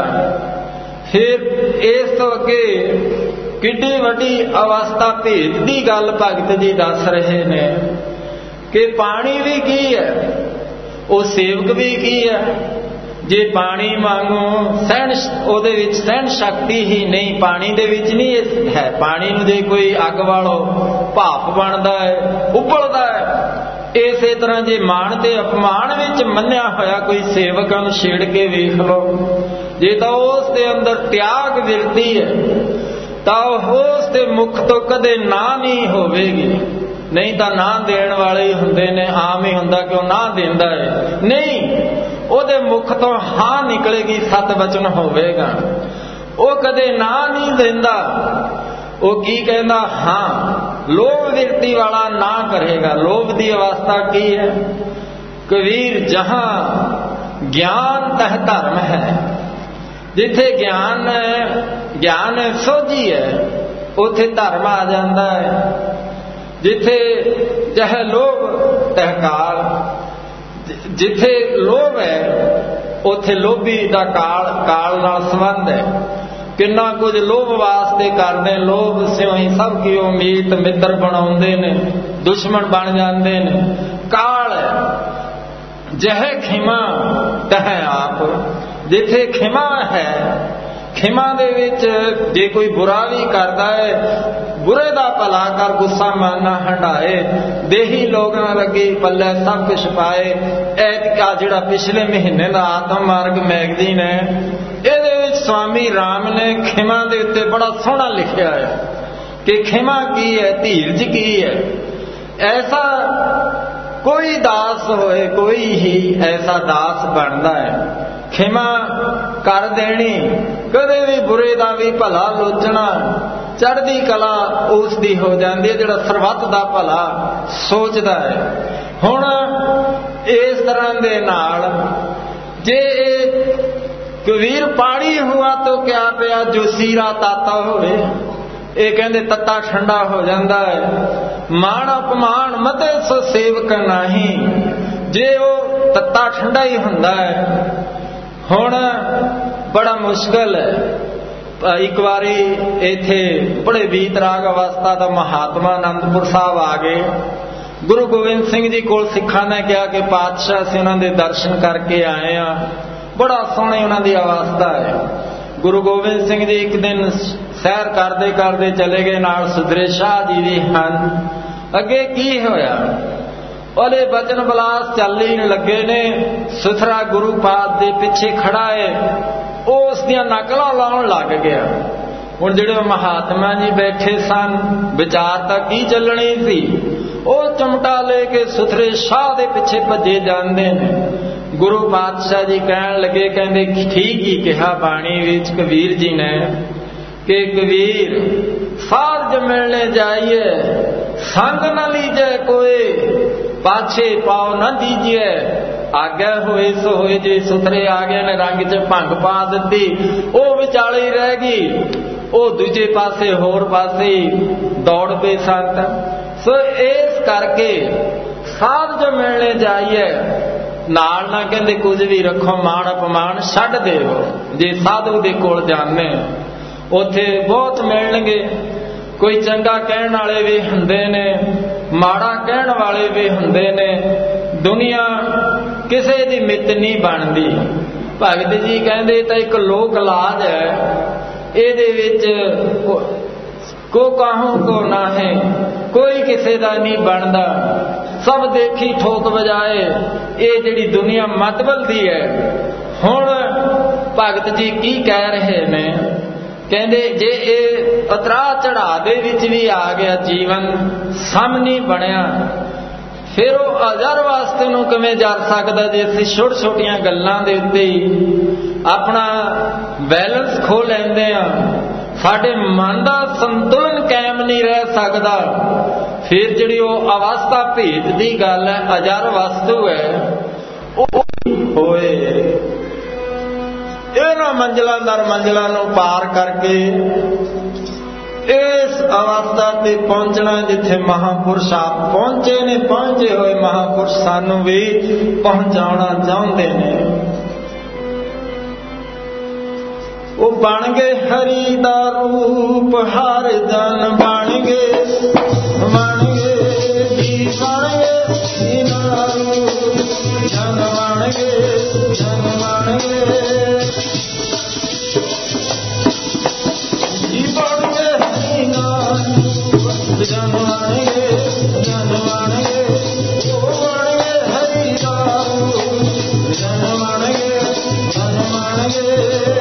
ਫਿਰ ਇਸ ਤੋਂ ਅੱਗੇ ਕਿੱਡੀ ਵੱਡੀ ਅਵਸਥਾ ਭੇਦ ਦੀ ਗੱਲ ਭਗਤ ਜੀ ਦੱਸ ਰਹੇ ਨੇ ਕਿ ਪਾਣੀ ਵੀ ਕੀ ਹੈ, ਉਹ ਸੇਵਕ ਵੀ ਕੀ ਹੈ। ਜੇ ਪਾਣੀ ਵਾਂਗੂ ਸਹਿਣ, ਉਹਦੇ ਵਿੱਚ ਸਹਿਣ ਸ਼ਕਤੀ ਹੀ ਨਹੀਂ, ਪਾਣੀ ਦੇ ਵਿੱਚ ਨਹੀਂ ਹੈ। ਪਾਣੀ ਨੂੰ ਜੇ ਕੋਈ ਅੱਗ ਵਾਲੋ ਭਾਪ ਬਣਦਾ ਹੈ, ਉਬਲਦਾ ਹੈ। ਇਸੇ ਤਰ੍ਹਾਂ ਜੇ ਮਾਣ ਤੇ ਅਪਮਾਨ ਵਿੱਚ ਮੰਨਿਆ ਹੋਇਆ ਕੋਈ ਸੇਵਕ ਨੂੰ ਛੇੜ ਕੇ ਵੇਖ ਲਓ, ਜੇ ਤਾਂ ਉਸ ਦੇ ਅੰਦਰ ਤਿਆਗ ਵਿਰਤੀ ਹੈ ਤਾਂ ਉਸ ਦੇ ਮੁਖ ਤੋਂ ਕਦੇ ਨਾ ਨਹੀਂ ਹੋਵੇਗੀ। ਨਹੀਂ ਤਾਂ ਨਾ ਦੇਣ ਵਾਲੇ ਹੀ ਹੁੰਦੇ ਨੇ, ਆਮ ਹੀ ਹੁੰਦਾ ਕਿ ਉਹ ਨਾ ਦਿੰਦਾ ਹੈ। ਨਹੀਂ, ਉਹਦੇ ਮੁਖ ਤੋਂ ਹਾਂ ਨਿਕਲੇਗੀ, ਸਤ ਵਚਨ ਹੋਵੇਗਾ। ਉਹ ਕਦੇ ਨਾ ਨਹੀਂ ਦਿੰਦਾ, ਉਹ ਕੀ ਕਹਿੰਦਾ? ਹਾਂ। ਲੋਭ ਵਿਰਤੀ ਵਾਲਾ ਨਾ ਕਰੇਗਾ। ਲੋਭ ਦੀ ਅਵਸਥਾ ਕੀ ਹੈ? ਕਬੀਰ ਜਹਾਂ ਗਿਆਨ ਤਹ ਧਰਮ ਹੈ। ਜਿੱਥੇ ਗਿਆਨ ਹੈ, ਗਿਆਨ ਸੋਝੀ ਹੈ, ਉੱਥੇ ਧਰਮ ਆ ਜਾਂਦਾ ਹੈ। ਜਿੱਥੇ ਜਹ ਲੋਭ ਤਹ ਕਾਲ, ਜਿੱਥੇ ਲੋਭ ਹੈ ਉੱਥੇ ਲੋਭੀ ਦਾ ਕਾਲ ਨਾਲ ਸੰਬੰਧ ਹੈ। ਕਿੰਨਾ ਕੁਝ ਲੋਭ ਵਾਸਤੇ ਕਰਦੇ, ਲੋਭ ਸਿਉ ਹੀ ਸਭ ਕੀ ਉਮੀਦ ਮਿੱਤਰ ਬਣਾਉਂਦੇ ਨੇ, ਦੁਸ਼ਮਣ ਬਣ ਜਾਂਦੇ ਨੇ। ਕਾਲ ਹੈ ਜਹ ਖਿਮਾ ਤਹ ਆਪ। ਜਿੱਥੇ ਖਿਮਾ ਹੈ, ਖਿਮਾ ਦੇ ਵਿੱਚ ਜੇ ਕੋਈ ਬੁਰਾ ਵੀ ਕਰਦਾ ਹੈ, ਬੁਰੇ ਦਾ ਭਲਾ ਕਰ ਗੁੱਸਾ ਮਾਨਾ ਹਟਾਏ, ਦੇਹੀ ਲੋਕਾਂ ਲੱਗੀ ਪੱਲੇ ਸਭ ਕੁਛ ਪਾਏ। ਐਤਕਾ ਜਿਹੜਾ ਪਿਛਲੇ ਮਹੀਨੇ ਦਾ ਆਤਮ ਮਾਰਗ ਮੈਗਜ਼ੀਨ ਹੈ, ਇਹਦੇ ਵਿੱਚ ਸਵਾਮੀ ਰਾਮ ਨੇ ਖਿਮਾ ਦੇ ਉੱਤੇ ਬੜਾ ਸੋਹਣਾ ਲਿਖਿਆ ਹੈ ਕਿ ਖਿਮਾ ਕੀ ਹੈ, ਧੀਰਜ ਕੀ ਹੈ। ਐਸਾ ਕੋਈ ਦਾਸ ਹੋਏ, ਕੋਈ ਹੀ ਐਸਾ ਦਾਸ ਬਣਦਾ ਹੈ। ਖਿਮਾ ਕਰ ਦੇਣੀ, ਕਦੇ ਵੀ ਬੁਰੇ ਦਾ ਵੀ ਭਲਾ ਲੋਚਣਾ, ਚੜ੍ਹਦੀ ਕਲਾ ਉਸ ਦੀ ਹੋ ਜਾਂਦੀ ਹੈ ਜਿਹੜਾ ਸਰਬੱਤ ਦਾ ਭਲਾ ਸੋਚਦਾ ਹੈ। ਹੁਣ ਇਸ ਤਰ੍ਹਾਂ ਦੇ ਨਾਲ ਜੇ ਇਹ ਕਬੀਰ ਪਾਣੀ ਹੁਆ ਤੋ ਕਿਆ ਪਿਆ ਜੋ ਸੀਰਾ ਤਾਤਾ ਹੋਵੇ, ਇਹ ਕਹਿੰਦੇ ਤੱਤਾ ਠੰਡਾ ਹੋ ਜਾਂਦਾ ਹੈ। ਮਾਣ ਅਪਮਾਨ ਮਤੇ ਸੋ ਸੇਵਕ ਨਹੀਂ, ਜੇ ਉਹ ਤੱਤਾ ਠੰਡਾ ਹੀ ਹੁੰਦਾ ਹੈ। ਹੁਣ ਬੜਾ ਮੁਸ਼ਕਲ ਹੈ। ਇੱਕ ਵਾਰੀ ਇੱਥੇ ਬੜੇ ਵੀਤਰਾਗ ਅਵਸਥਾ ਦਾ ਮਹਾਤਮਾ ਅਨੰਦਪੁਰ ਸਾਹਿਬ ਆ ਗਏ। ਗੁਰੂ ਗੋਬਿੰਦ ਸਿੰਘ ਜੀ ਕੋਲ ਸਿੱਖਾਂ ਨੇ ਕਿਹਾ ਕਿ ਪਾਤਸ਼ਾਹ ਅਸੀਂ ਉਹਨਾਂ ਦੇ ਦਰਸ਼ਨ ਕਰਕੇ ਆਏ ਆ, ਬੜਾ ਸੋਹਣੀ ਉਹਨਾਂ ਦੀ ਅਵਸਥਾ ਹੈ। ਗੁਰੂ ਗੋਬਿੰਦ ਸਿੰਘ ਜੀ ਇੱਕ ਦਿਨ ਸੈਰ ਕਰਦੇ ਕਰਦੇ ਚਲੇ ਗਏ, ਨਾਲ ਸੁਧਰੇ ਸ਼ਾਹ ਜੀ ਵੀ ਹਨ। ਅੱਗੇ ਕੀ ਹੋਇਆ? ਉਹਦੇ ਬਚਨ ਬਲਾਸ ਚੱਲਣ ਲੱਗੇ ਨੇ। ਸੁਥਰਾ ਗੁਰੂ ਪਾਦ ਦੇ ਪਿੱਛੇ ਖੜਾ ਹੈ, ਉਹ ਉਸ ਦੀਆਂ ਨਕਲਾਂ ਲਾਉਣ ਲੱਗ ਗਿਆ। ਹੁਣ ਜਿਹੜੇ ਮਹਾਤਮਾ ਜੀ ਬੈਠੇ ਸਨ, ਵਿਚਾਰ ਤਾਂ ਕੀ ਚੱਲਣੀ ਸੀ, ਉਹ ਚਮਟਾ ਲੈ ਕੇ ਸੁਥਰੇ ਸ਼ਾਹ ਦੇ ਪਿੱਛੇ ਭੱਜੇ ਜਾਂਦੇ ਨੇ। ਗੁਰੂ ਪਾਤਸ਼ਾਹ ਜੀ ਕਹਿਣ ਲੱਗੇ, ਕਹਿੰਦੇ ਠੀਕ ਹੀ ਕਿਹਾ ਬਾਣੀ ਵਿੱਚ ਕਬੀਰ ਜੀ ਨੇ ਕਿ ਕਬੀਰ ਸਾਧ ਮਿਲਣੇ ਜਾਈਏ संग न लीजै कोई, पाछे पाओ न दीजिए। आग्या होए सो होए, जे सुथरे आ गए ने रंग च भंग पा दित्ती, वो विचाले ही रह गई, वो दूजे पासे होर पासे दौड़ पे संत। सो इस करके साध जो मिलने जाइए नाल ना कहते कुछ भी रखो, मान अपमान छड्ड देवो। जे साधु दे कोल जाने उत्थे बहुत मिलणगे, कोई चंगा कहण वाले भी हुंदे ने, माड़ा कहण वाले भी हुंदे ने। दुनिया किसे दी मित नहीं बनदी। भगत जी कहंदे तां एक लोक लाज है, इहदे विच को काहू को ना है, कोई किसे दा नहीं बनदा, सब देखी ठोक बजाए। ये जिहड़ी दुनिया मतबल दी है। हुण भगत जी की कह रहे ने, कहंदे जे ये उतरा चढ़ा दे विच भी आ गया जीवन, सम नहीं बनिया, फिर वो अजर वास्ते नूं किवें जर सकदा जे असीं छोटी छोटियां गल्लां दे उत्ते ही अपना बैलेंस खो लैंदे आ, साडे मन दा संतुलन कायम नहीं रह सकदा। फिर जिहड़ी वो अवस्था भेद दी गल है, अजर वस्तु है, वो होए इन्हां मंजिलां दर मंजिलां नूं पार करके इस अवस्था ते पहुंचना जिथे महापुरुष आप पहुंचे ने। पहुंचे हुए महापुरुष सानू भी पहुंचाना चाहते ने। वो बन गए हरि दा रूप, हर जन बन गए जी, बन गए इना रूप, जन बन गए, जन बन गए जी, बन गए इना रूप, जन बन गए, जन बन गए, वो बन गए हरि दा रूप, जन बन गए, जन बन गए।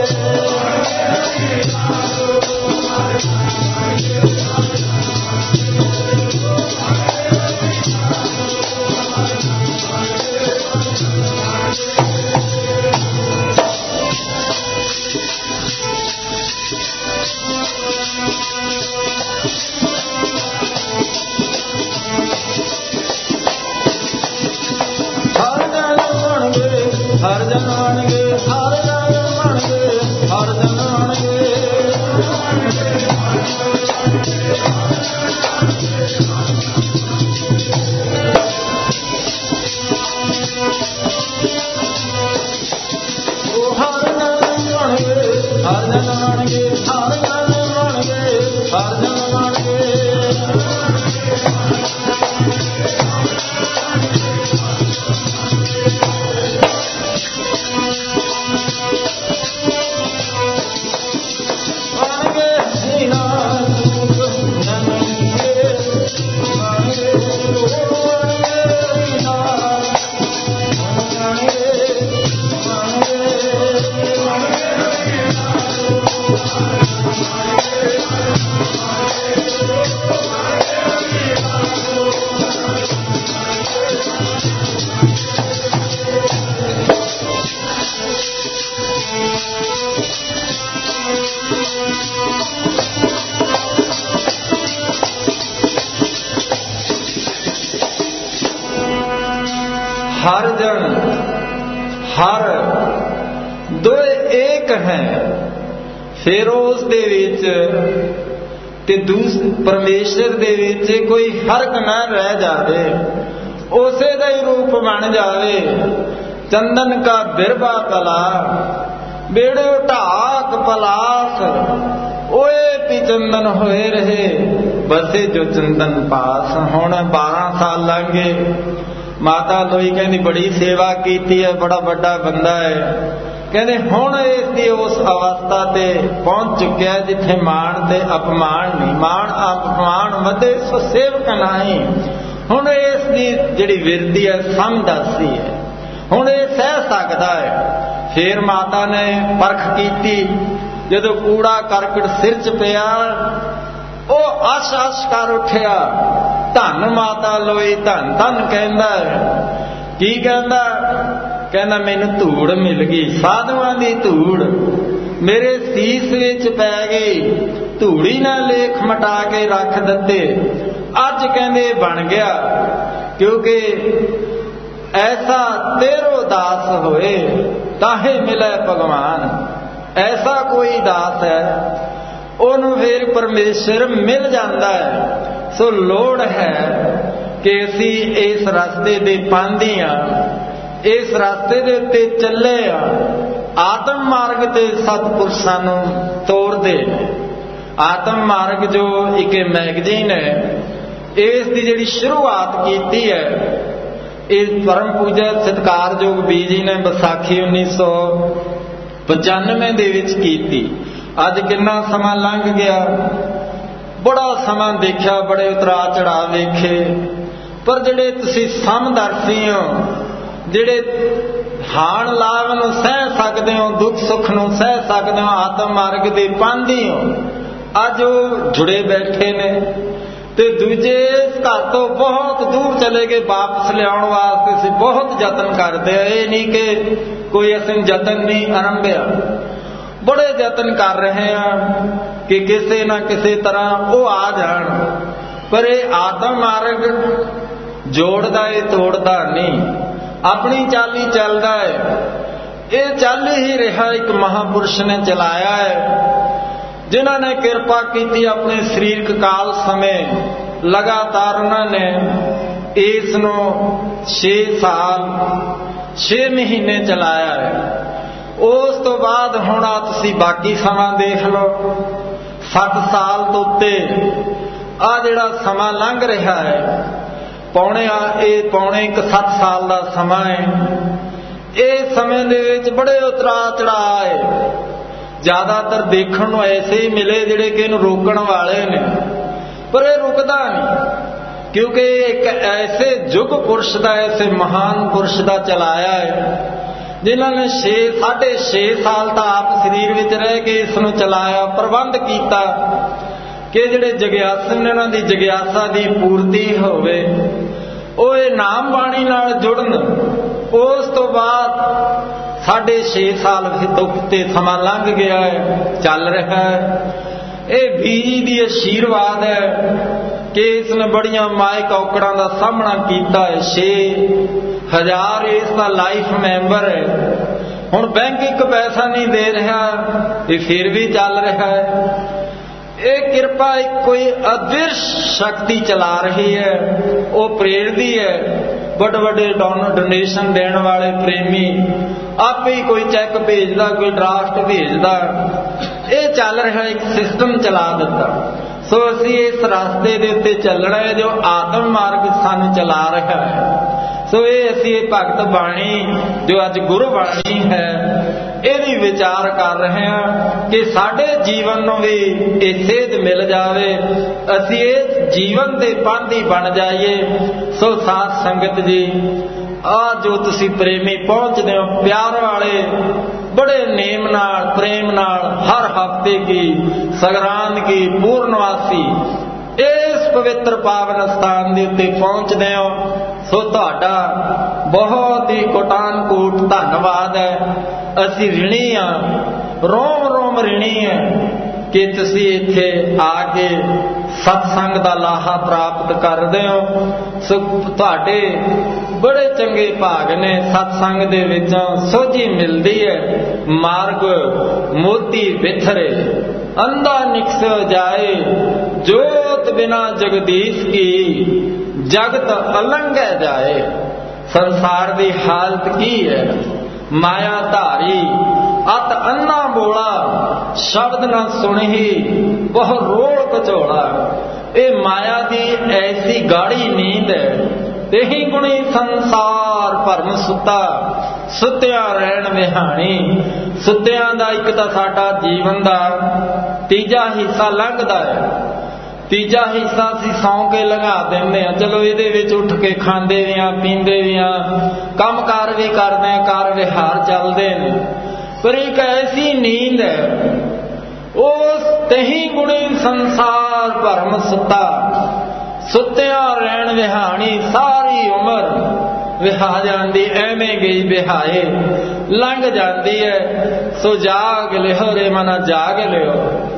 हर जन बन गए, हर जन बन गए, हर जन बन गए, ओ हर जन बन गए, हर जन बन गए, हर जन बन गए, हर जन बन गए। हर जन हर दो एक है। फिर उस दे विच ते परमेश्वर दे विच कोई फर्क ना रह जावे, उसे दा ही रूप बन जावे। चंदन का बिरबा तला बेड़े ढाक पलास, ओए पी चंदन होए रहे बसे जो चंदन पास। हुण 12 साल लंघ गए। माता लोई कहती बड़ी सेवा की है, बड़ा बड़ा बंदा है। कहते हुण इसकी उस अवस्था ते पहुंच चुकिया जिथे मान ते अपमान नहीं, मान अपमान वधे सो सेवक नहीं। हुण इसकी जिहड़ी विरती है समझदासी है, हुण ये सह सकता है। फिर माता ने परख की, जदों कूड़ा करकट सिर च पिया वो अश अश कर उठिया, धन माता लोई धन धन कहंदा। की कहंदा? कहंदा मैनूं धूड़ मिल गई, साधुआं दी धूड़ मेरे सीस विच पै गई। धूड़ी ना लेख मटा के रख दिते, अज कहंदे बन गया, क्योंकि ऐसा तेरो दास होए ताहे मिले भगवान। ऐसा कोई दास है ਉਹਨੂੰ ਫਿਰ परमेश्वर मिल जाता है। सो लोड़ है कि असी इस रास्ते दे पांधी हाँ, इस रास्ते दे उत्ते चले हाँ। आत्म मार्ग ते सतपुरुष सानू तोरदे। आत्म मार्ग जो एक मैगजीन है, इस दी जिहड़ी शुरुआत कीती है इस परम पूजक सत्कारयोग बीजी ने विसाखी 1995 दे विच कीती। अज कितना समा लंघ गया, बड़ा समा देखा, बड़े उतरा चढ़ा वेखे, पर जिहड़े तुसीं समदर्शी हो, जिहड़े हाण लाभ नूं सह सकदे हो, दुख सुख नूं सह सकदे हो, आत्म मार्ग दे पांधी हो, अज वो जुड़े बैठे ने। ते दूजे इस घर तो बहुत दूर चले गए, वापस लियाउण वास्ते असीं बहुत यतन करदे। ये नहीं कि कोई असीं यतन नहीं आरंभिया, बड़े यतन कर रहे हैं कि किसी ना किसी तरह वो आ जान, पर ये आत्म मार्ग जोड़दा है, तोड़दा नहीं, अपनी चाली चलदा है। ये चल ही रहा एक महापुरुष ने चलाया है, जिन्हों ने कृपा की अपने शरीरक काल समय लगातार उन्होंने इसनों 6 साल 6 महीने चलाया है। उस तो बाद हुण तुसीं बाकी समा देख लो, 7 साल तो उत्ते आ जिहड़ा समा लंघ रहा है, पौने 7 साल का समा है। इस समय दे विच बड़े उतरा चढ़ा है। ज़्यादातर देखण नूं ऐसे ही मिले जिहड़े कि इहनूं रोकण वाले ने, पर यह रुकदा नहीं, क्योंकि एक ऐसे युग पुरुष का, ऐसे महान पुरुष का चलाया है, जिन्होंने 6.5 साल तक आप शरीर विच रह के इसनूं चलाया, प्रबंध किया कि जिहड़े जगियासु ने उन्हां दी जगियासा की पूर्ति होवे, वो नाम बाणी नाल जुड़न। उस तो बाद 6.5 साल तो समा लंघ गया है, चल रहा है। ये बीजी की आशीर्वाद है कि इसने बड़िया माए कौकड़ां का सामना किया है। 6,000 इसका लाइफ मैंबर है। हुण बैंक एक पैसा नहीं दे रहा, ये फिर भी चल रहा है। ये कृपा एक कोई अदृश्य शक्ति चला रही है, वो प्रेरदी है। बड़े बड़े डोनेशन देने वाले प्रेमी आप ही कोई चैक भेजदा, कोई ड्राफ्ट भेजदा, ये चल रहा एक सिस्टम चला दिता। सो असी इस रास्ते दे उत्ते चलना है जो आत्म मार्ग सानू चला रहा है। सो ये असी भगत बाणी जो अज गुरु बाणी है, यदि विचार कर रहे हैं कि साडे जीवन नूं भी ये सेध मिल जावे, असी इस जीवन के पांधी बन जाइए। सो साध संगत जी, आ जो तुसी प्रेमी पहुंचते हो प्यार वाले, बड़े नेम नाल प्रेम नाल हर हफ्ते की संगरांद की पूर्णवासी इस पवित्र पावन स्थान के उत्ते पहुंचते हो। सो तुहाडा बहुत ही कोटान कोट धन्नवाद है। असी ऋणी हाँ, रोम रोम ऋणी है कि तुसी इत्थे आके सत्संग का लाहा प्राप्त करदे हो। सो तुहाडे बड़े चंगे भाग ने, सत्संग दे विचों सोझी मिलदी है। मार्ग मोती बिथरे अंधा निकस जाए, जोत बिना जगदीश की जगत अलंघ जाए। संसार की हालत की है, माया धारी अत अन्ना बोला, शब्द न सुनही बहु रोल कचोला। ये माया की ऐसी गाढ़ी नींद है, तेही गुणी संसार भरम सुता, सुत्या रहन विहाणी। सुत्या का एक तो साडा जीवन का तीजा हिस्सा लंघदा है, तीजा हिस्सा असीं सौ के लंघा देंदे हां। चलो इहदे विच उठ के खांदे भी हां, पींदे भी हां, काम कार भी करदे हां, कार विहार चलदे ने। पर एक ऐसी नींद है, उस तही गुणी संसार भरम सुता, सुत्या रहन विहाणी। सारी उम्र विहा जाती, एवें गई विहाए लंघ जाती है। सो जाग लिहो रे मना, जाग लियो।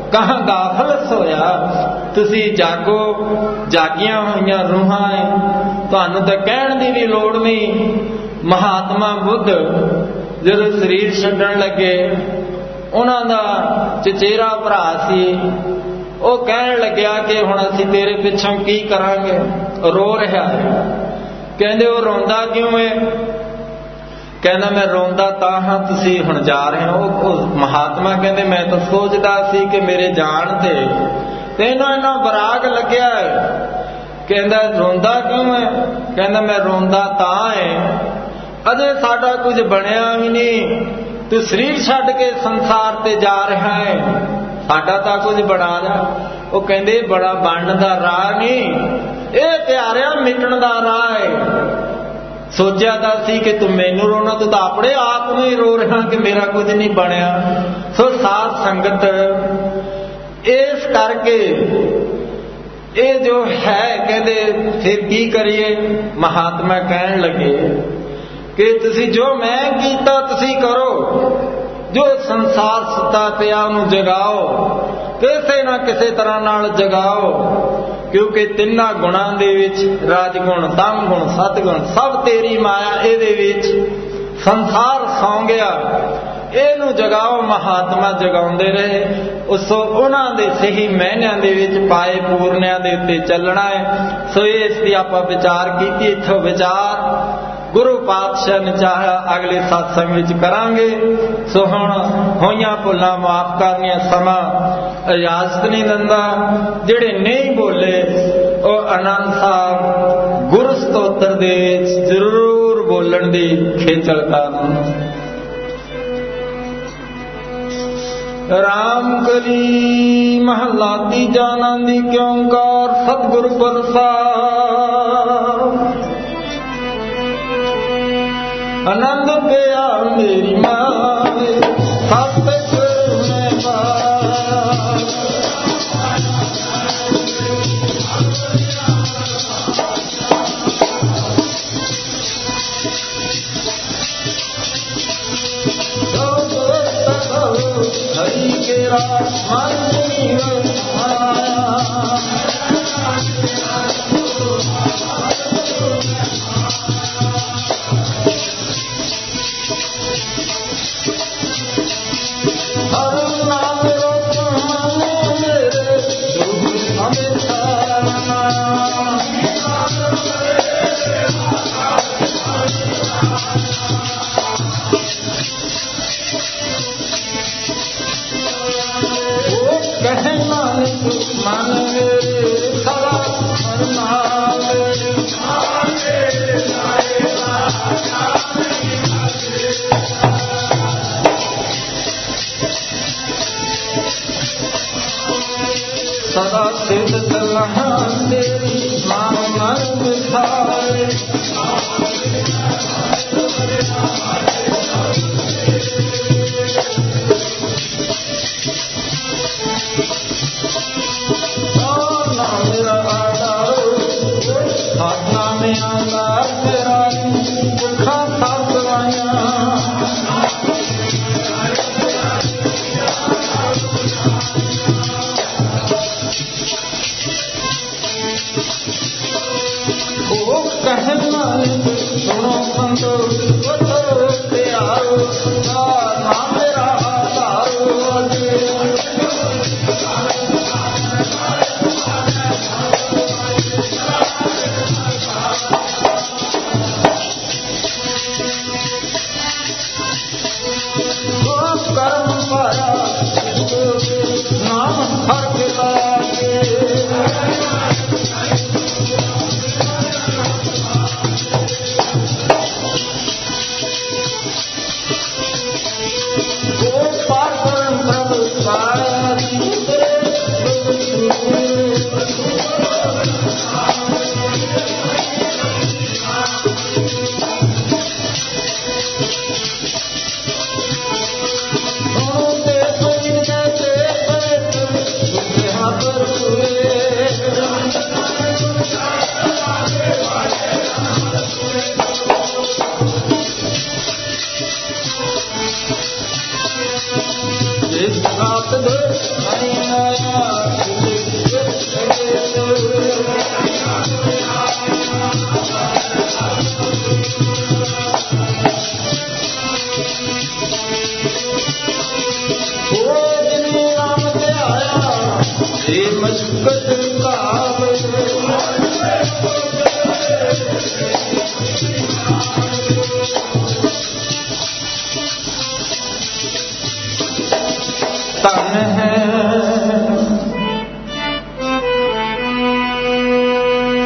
कहाँ गाफलत होया, तुसी जागो, जागियां होईयां रूहां है, तुहानू तां कहण दी भी लोड़ नहीं। महात्मा बुद्ध जदों शरीर छड्डण लगे, उन्हां दा चचेरा भरा सी, वो कहण लग्या कि हुण असीं तेरे पिछों की करांगे। रो रहा है। कहंदे वो रोंदा क्यों है? कहना मैं रोंदा तां हां तुसीं हुण जा रहे हो। महात्मा कहंदे मैं तो सोचदा सी कि मेरे जाण ते तैनूं इन्ना बराग लग्या है। कहंदा रोंदा क्यों है? कहंदा मैं रोंदा तां है अजे साडा कुछ बनिया भी नहीं, तू शरीर छड्ड के संसार ते जा रहा है, साडा तां कुछ बना जा। वो कहंदे बड़ा बनन दा राह नहीं, ये प्यारिया मिटण दा राह है। सोचा था सी कि तू मैनू रोना, तू तो अपने आप में ही रो रहा कि मेरा कुछ नहीं बनया। सो साध संगत इस करके ये जो है, कहते फिर की करिए। महात्मा कहन लगे कि तुसी जो मैं कीता तुसी करो, जो संसार सुता पिया उन्हें जगाओ, किसी ना किसी तरह नाल जगाओ, क्योंकि तिन्ना गुणां दे विच राजगुण, तम गुण, सतगुण सब तेरी माया इहदे विच संसार सौ गया, इहनूं जगाओ। महात्मा जगाउंदे रहे। उसो उन्हां दे सही महनियां दे विच पाए पूर्णियां दे उत्ते चलना है। सो इस दी आपां विचार कीती। इत्थों विचार गुरु पातशाह ने चाहा अगले सत्संग विच करांगे। सो हुण होईयां भुल्लां माफ करनियां समा इजाजत नहीं दिंदा। जिहड़े नहीं बोले ਉਹ आनंद साहब गुरु स्तोत्र दे जरूर बोलण दी खेचल करन। राम कली महला तीजा आनंदी क्योंकार सतगुरु प्रसाद। आनंद पिया मेरी मावे सतगुरु में बास। हरि के रास मन सदा सिद्ध सलाह तेरी मान मन विसारे। साधना में आंदा तेरा दुखा सब दवाइयां। कहना सुनो संतो प्यारो नाम मेरा तारो। कर्म पाया नाम हर पिता के।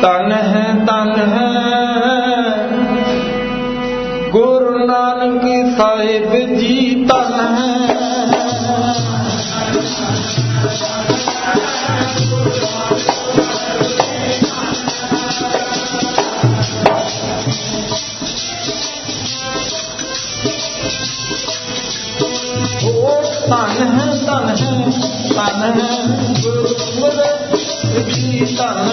ਧਨ ਹੈ ਗੁਰੂ ਨਾਨਕ ਸਾਹਿਬ ਜੀ ਧਨ ਹੈ। ਧਨ ਹੈ ਗੁਰੂ ਜੀ ਧਨ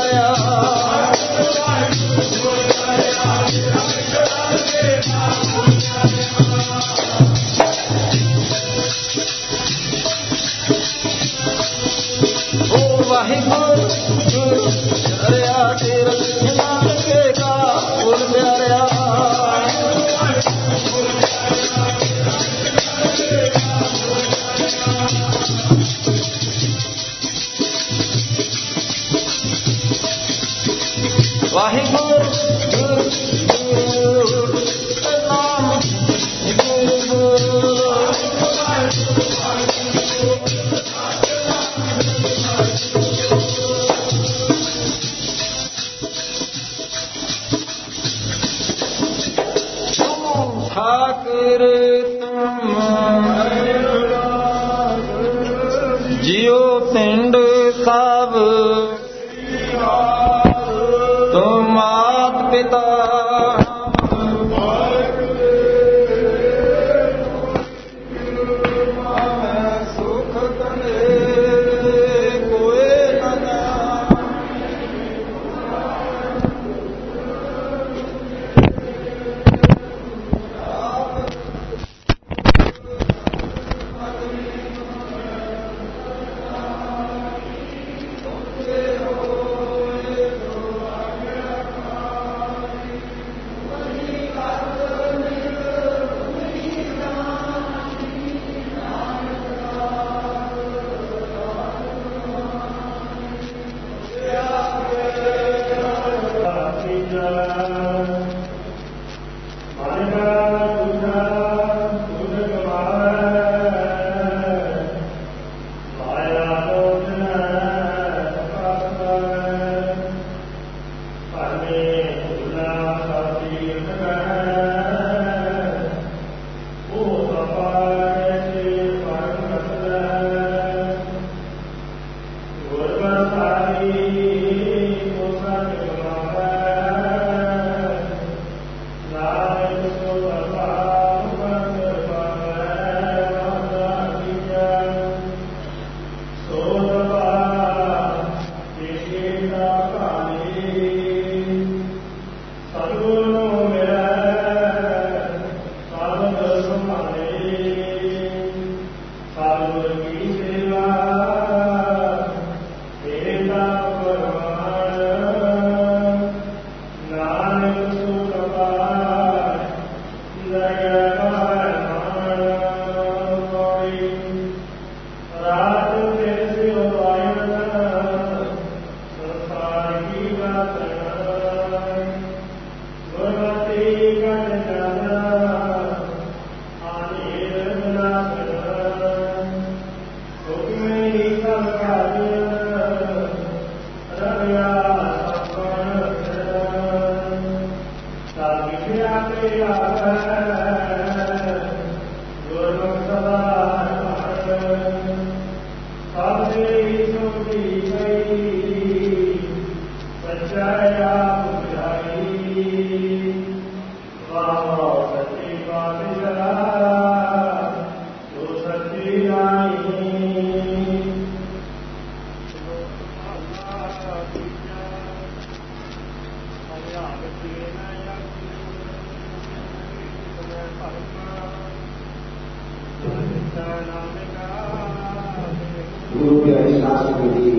ਗੁਰੂ ਪਿਆਰੀ ਸਾਧ ਜੀ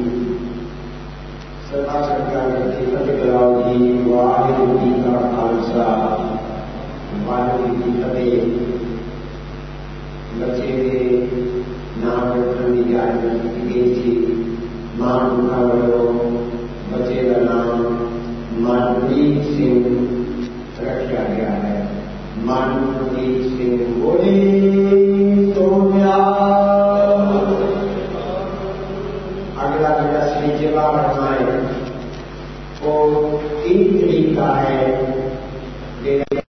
ਸਰਦਾਰ ਸਰਕਾਰ ਜੀ ਫਤਿਹ ਬੁਲਾਓ ਜੀ। ਵਾਹਿਗੁਰੂ ਜੀ ਕਾ ਖਾਲਸਾ ਵਾਹਿਗੁਰੂ ਜੀ ਕੀ ਫਤਿਹ। ਬੱਚੇ ਦੇ ਨਾਮ ਰੱਖਣ ਦੀ ਜਾਣਕਾਰੀ ਦਿੱਤੀ ਗਈ ਸੀ। ਮਾਂ ਗੁਰੂ ਵੱਲੋਂ ਬੱਚੇ ਦਾ ਨਾਮ ਮਨਪ੍ਰੀਤ ਸਿੰਘ ਰੱਖਿਆ ਗਿਆ ਹੈ। ਮਨਪ੍ਰੀਤ ਸਿੰਘ ਬੋਲੇ ਸੋਨਿਆ। अगला मेरा श्री सेवा करना है वो 3 तरीका है।